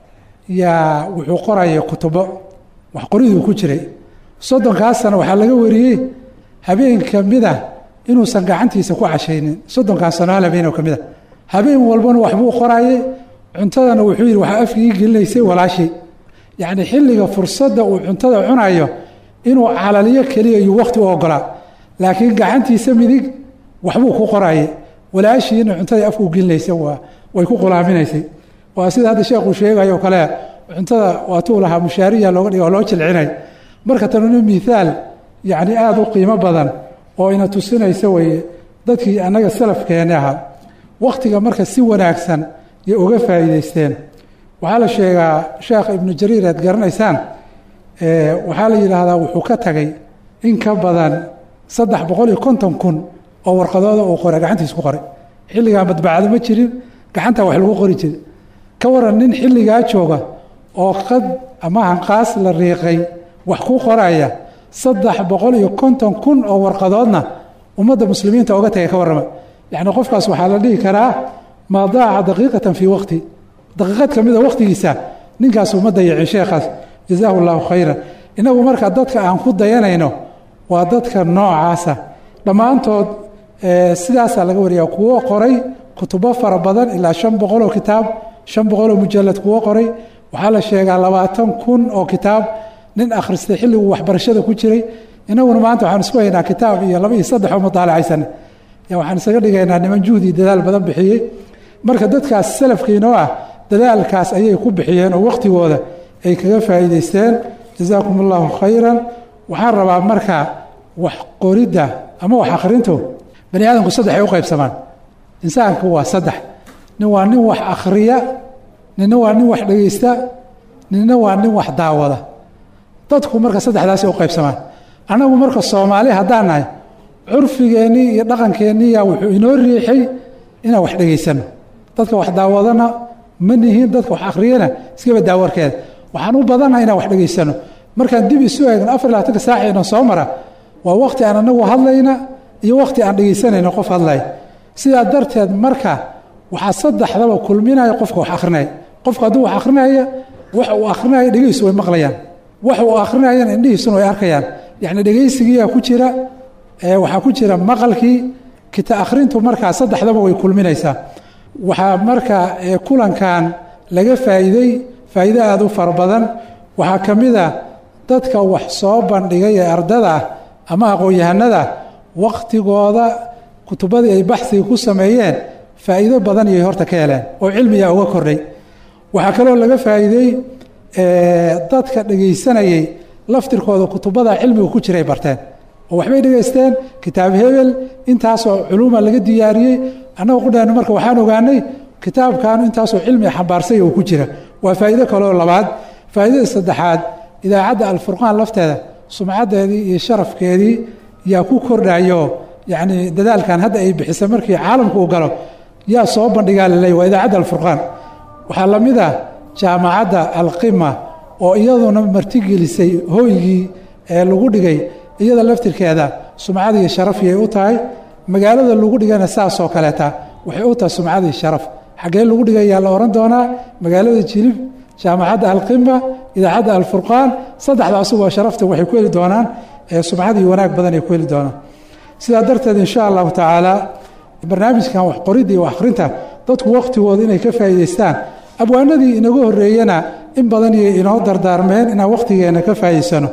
[SPEAKER 8] yaa wuxuu qoraya kutubo, wax qoriduu ku jiray. soddonkaas sano waxaa laga wariyey habeen ka mid ah inuusan gacantiisa ku cashaynin. soddonkaas sano hal habeen oo ka mid ah habeen walbana waxbuu qorayay. cuntadana wuxuu yidhi waxaa afkii gelinaysay walaashay. yacni xilliga fursadda uu cuntada cunayo inuu calaliyo keliya iyuu wakhti u ogolaa, laakiin gacantiisa midig waxbuu ku qorayay. walaashiina cuntada afku gelinaysa waa way ku qulaaminaysay. waa sida hadda sheekhu sheegayo kale cuntada waatuu lahaa mushaariya looga dhigo oo loo jilcinay. marka tanuna miaal yacni aada u qiimo badan oo ina tusinaysa weye dadkii annaga salafkeeni ahaa wakhtiga marka si wanaagsan yay uga faa'iidaysteen. waxaa la sheegaa sheekh ibnu jariir aad garanaysaan, waxaa la yidhaahdaa wuxuu ka tagay in ka badan saddex boqol iyo konton kun oo warqadooda uu qoray, gacantiis ku qoray. xilligaa madbacado ma jirin, gacanta wax lagu qori jiray. ka waran nin xilligaa jooga oo qad ama hanqaas la riiqay wax ku qoraya, saddex boqol iyo konton kun oo warqadoodna ummadda muslimiinta oga tagay. ka warrama yacni qofkaas waxaa la dhihi karaa maa daaca daqiiqatan fii waqti, daqiiqad ka mida wakhtigiisa ninkaas uma dayacin sheekhaas, jazaahu allahu khayran. innagu marka dadka aan ku dayanayno waa dadka noocaasa. dhammaantood sidaasaa laga wariyaa. kuwo qoray kutubo fara badan ilaa shan boqol oo kitaab, shan boqol oo mujallad kuwo qoray. waxaa la sheegaa labaatan kun oo kitaab nin akhristay xilliguu waxbarashada ku jiray. innaguna maanta waxaan isku haynaa kitaab iyo laba iyo saddex oo mutaalacaysan, ya waxaan isaga dhigaynaa niman juhdi dadaal badan bixiyey. marka dadkaas salafkiinoo ah dadaalkaas ayay ku bixiyeen oo wakhtigooda ay kaga faa'iidaysteen. jazaakum allahu khayran. waxaan rabaa marka wax qoridda ama wax akhrintu bani aadamku saddex ay u qaybsamaan. insaanku waa saddex: nin waa nin wax akhriya, ninna waa nin wax dhegaysta, ninna waa nin wax daawada. dadku marka saddexdaasay u qaybsamaan. annagu marka soomaali haddaan nahay curfigeennii iyo dhaqankeennii wuxuu inoo riixay inaan wax dhegaysano. dadka wax daawadana ma nihiin, dadka wax akhriyana iskaba daawarkeeda. waxaan u badannahay inaan wax dhegaysano. markaan dib isu eegno afar iyo labaatanka saaciina soo mara waa wakhti aan anagu hadlayna iyo wakhti aan dhegaysanayno qof hadlay. sidaa darteed marka waxaa saddexdaba kulminaya qofka wax akhrinaya qofka hadduu wax akhrinaya wax uu akhrinaya dhegeysu way maqlayaan wax uu akhrinayana indhihiisuna way arkayaan yacni dhegeysigiiyaa ku jira waxaa ku jira maqalkii kita akhrintu markaa saddexdaba way kulminaysaa waxaa markaa kulankan laga faa'iiday faa'iido aada u fara badan waxaa ka mid a dadka wax soo bandhigay ee ardada ah ama aqoon-yahanada wakhtigooda kutubadii ay baxsiga ku sameeyeen faa'iido badan iyay horta ka heleen oo cilmigaa uga kordhay waxaa kaloo laga faa'iidey dadka dhegaysanayay laftirkooda kutubada cilmiga ku jiray barteen oo waxbay dhegaysteen kitaab hebel intaasoo culuuma laga diyaariyey annaga qudheennu marka waxaan ogaanay kitaabkan intaasoo cilmiga xambaarsay oo ku jira waa faa'iido kaloo labaad faa'iidada saddexaad idaacadda alfurqaan lafteeda sumcaddeedii iyo sharafkeedii yaa ku kordhayo yacni dadaalkan hadda ay bixisay markii caalamku uu galo yaa soo bandhigaa laleeyahy waa idaacadda alfurqaan waxaa la mid ah jaamacadda alqima oo iyaduna martigelisay hooygii ee lagu dhigay iyada laftirkeeda sumcad iyo sharaf yay u tahay magaalada lagu dhigana saasoo kaleeta waxay u tahay sumcad iyo sharaf xaggee lagu dhigayaa la ohan doonaa magaalada jilib jaamacadda alqima idaacadda alfurqaan saddexdaas waa sharafta waxay ku heli doonaan sumcad iyo wanaag badan ay ku heli doonaan sidaa darteed insha allahu tacaala barnaamijkan wax qoridda iyo wax akhrinta dadku wakhtigooda inay ka faa'iidaystaan abwaanadii inaga horreeyana in badan iyo inoo dardaarmeen inaan wakhtigeenna ka faa'iidaysano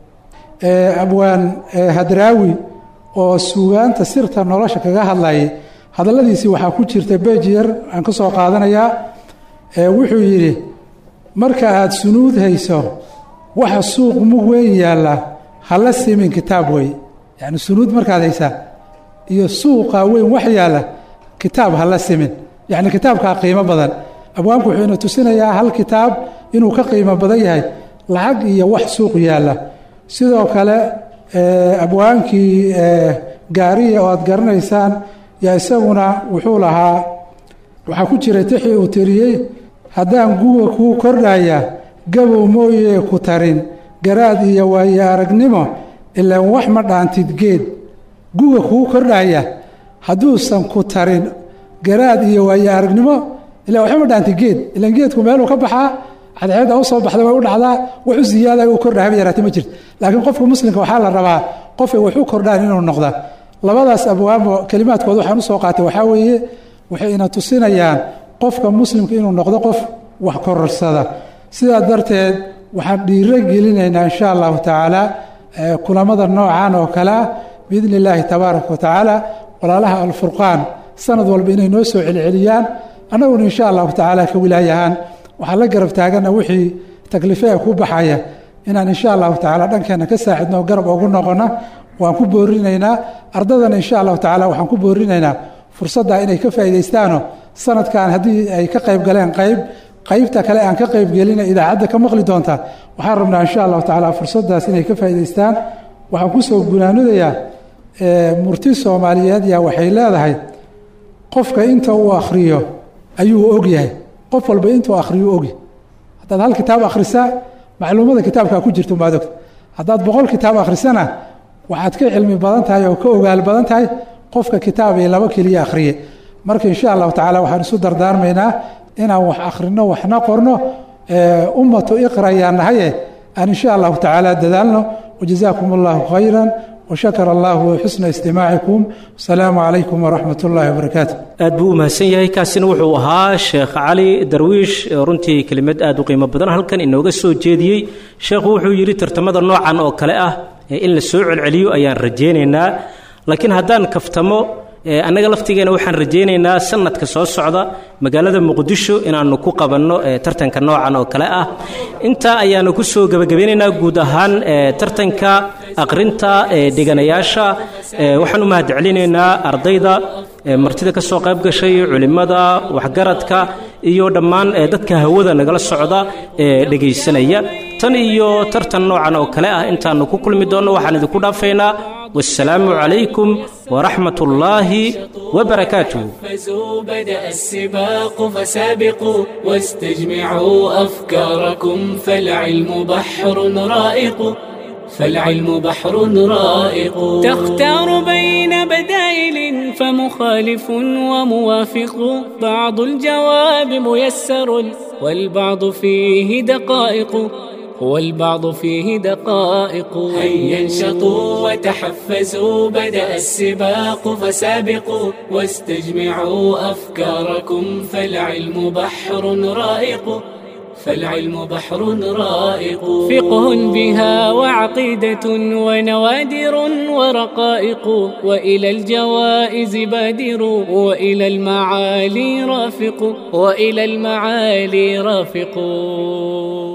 [SPEAKER 8] abwaan hadraawi oo suugaanta sirta nolosha kaga hadlayay hadalladiisii waxaa ku jirta beejyar aan ka soo qaadanayaa wuxuu yidhi marka aada sunuud hayso waxa suuq mug weyn yaalla hala simin kitaab wey yacni sunuud markaad haysaa iyo suuqa weyn wax yaalla kitaab hala simin yacni kitaabkaa qiimo badan abwaanku wuxuu ina tusinayaa hal kitaab inuu ka qiimo badan yahay lacag iyo wax suuq yaalla sidoo kale abwaankii gaariya oo aad garanaysaan yaa isaguna wuxuu lahaa waxaa ku jira tixii uu tiriyey haddaan guga kuu kordhaya gabow mooyee ku tarin garaad iyo waayo aragnimo ilaan wax ma dhaantid geed guga kuu kordhaya hadduusan ku tarin garaad iyo waayo aragnimo ilaan waxba ma dhaantid geed ilaan geedku meeluu ka baxaa cadceedda u soo baxda way u dhacdaa wax u ziyaada u kordha haba yaraatay ma jirto laakiin qofka muslimka waxaa la rabaa qofay wax u kordhaan inuu noqda labadaas abwaabo kelimaadkooda waxaan u soo qaatay waxaa weeye waxay ina tusinayaan qofka muslimka inuu noqdo qof wax kororsada sidaa darteed waxaan dhiiro gelinaynaa insha allahu tacaala kulamada noocan oo kale ah biidni illaahi tabaaraka wa tacaala walaalaha alfurqaan sanad walba inay noo soo celceliyaan annaguna insha allahu tacaala ka wilaayahaan waxaan la garab taagana wixii takliifeha ku baxaya inaan insha allahu tacaala dhankeenna ka saacidno oo garab ugu noqona waan ku boorinaynaa ardadana insha allahu tacaala waxaan ku boorinaynaa fursadda inay ka faa'iidaystaano sanadkan haddii ay ka qayb galeen qayb qaybta kale aan ka qayb gelina idaacadda ka maqli doonta waxaan rabnaa insha allahu tacaala fursaddaas inay ka faa'iidaystaan waxaan ku soo gunaanadayaa murti soomaaliyeed yaa waxay leedahay qofka inta uu akhriyo ayuu og yahay qof walba intuu akhriyo ogi haddaad hal kitaab akhrisaa macluumada kitaabkaa ku jirta umaad ogta haddaad boqol kitaab akhrisana waxaad ka cilmi badan tahay oo ka ogaal badan tahay qofka kitaab iyo laba keliya akhriye marka insha allahu tacaala waxaan isu dardaarmaynaa inaan wax akhrino waxna qorno ummatu iqrayaan nahaye aan insha allahu tacaala dadaalno wajazaakum allahu khayran washakar allahu xusna istimaacikum wasalaamu calaykum waraxmat ullahi wabarakaatu
[SPEAKER 2] aad buu u mahadsan yahay kaasina wuxuu ahaa sheekh cali darwiish runtii kelimad aad u qiimo badan halkan inooga soo jeediyey sheekhu wuxuu yidhi tartamada noocan oo kale ah in la soo celceliyo ayaan rajaynaynaa laakiin haddaan kaftamo annaga laftigeena waxaan rajaynaynaa sanadka soo socda magaalada muqdisho inaannu ku qabanno tartanka noocan oo kale ah intaa ayaanu ku soo gebagabeynaynaa guud ahaan tartanka aqrinta dheganayaasha waxaan u mahadcelinaynaa ardayda martida ka soo qayb gashay culimmada waxgaradka iyo dhammaan dadka hawada nagala socda ee dhegaysanaya tan iyo tartan noocan oo kale ah intaannu ku kulmi doonno waxaan idinku dhaafaynaa والسلام عليكم ورحمة الله وبركاته
[SPEAKER 1] فزوا بدأ السباق فسابقوا واستجمعوا أفكاركم فالعلم بحر رائق فالعلم بحر رائق. تختار بين بدائل فمخالف وموافق، بعض الجواب ميسر والبعض فيه دقائق، والبعض فيه دقائق. هيا انشطوا وتحفزوا، بدأ السباق فسابقوا، واستجمعوا أفكاركم فالعلم بحر رائق، فالعلم بحر رائق. فقه بها وعقيدة ونوادر ورقائق، وإلى الجوائز بادروا، وإلى المعالي رافقوا، وإلى المعالي رافقوا.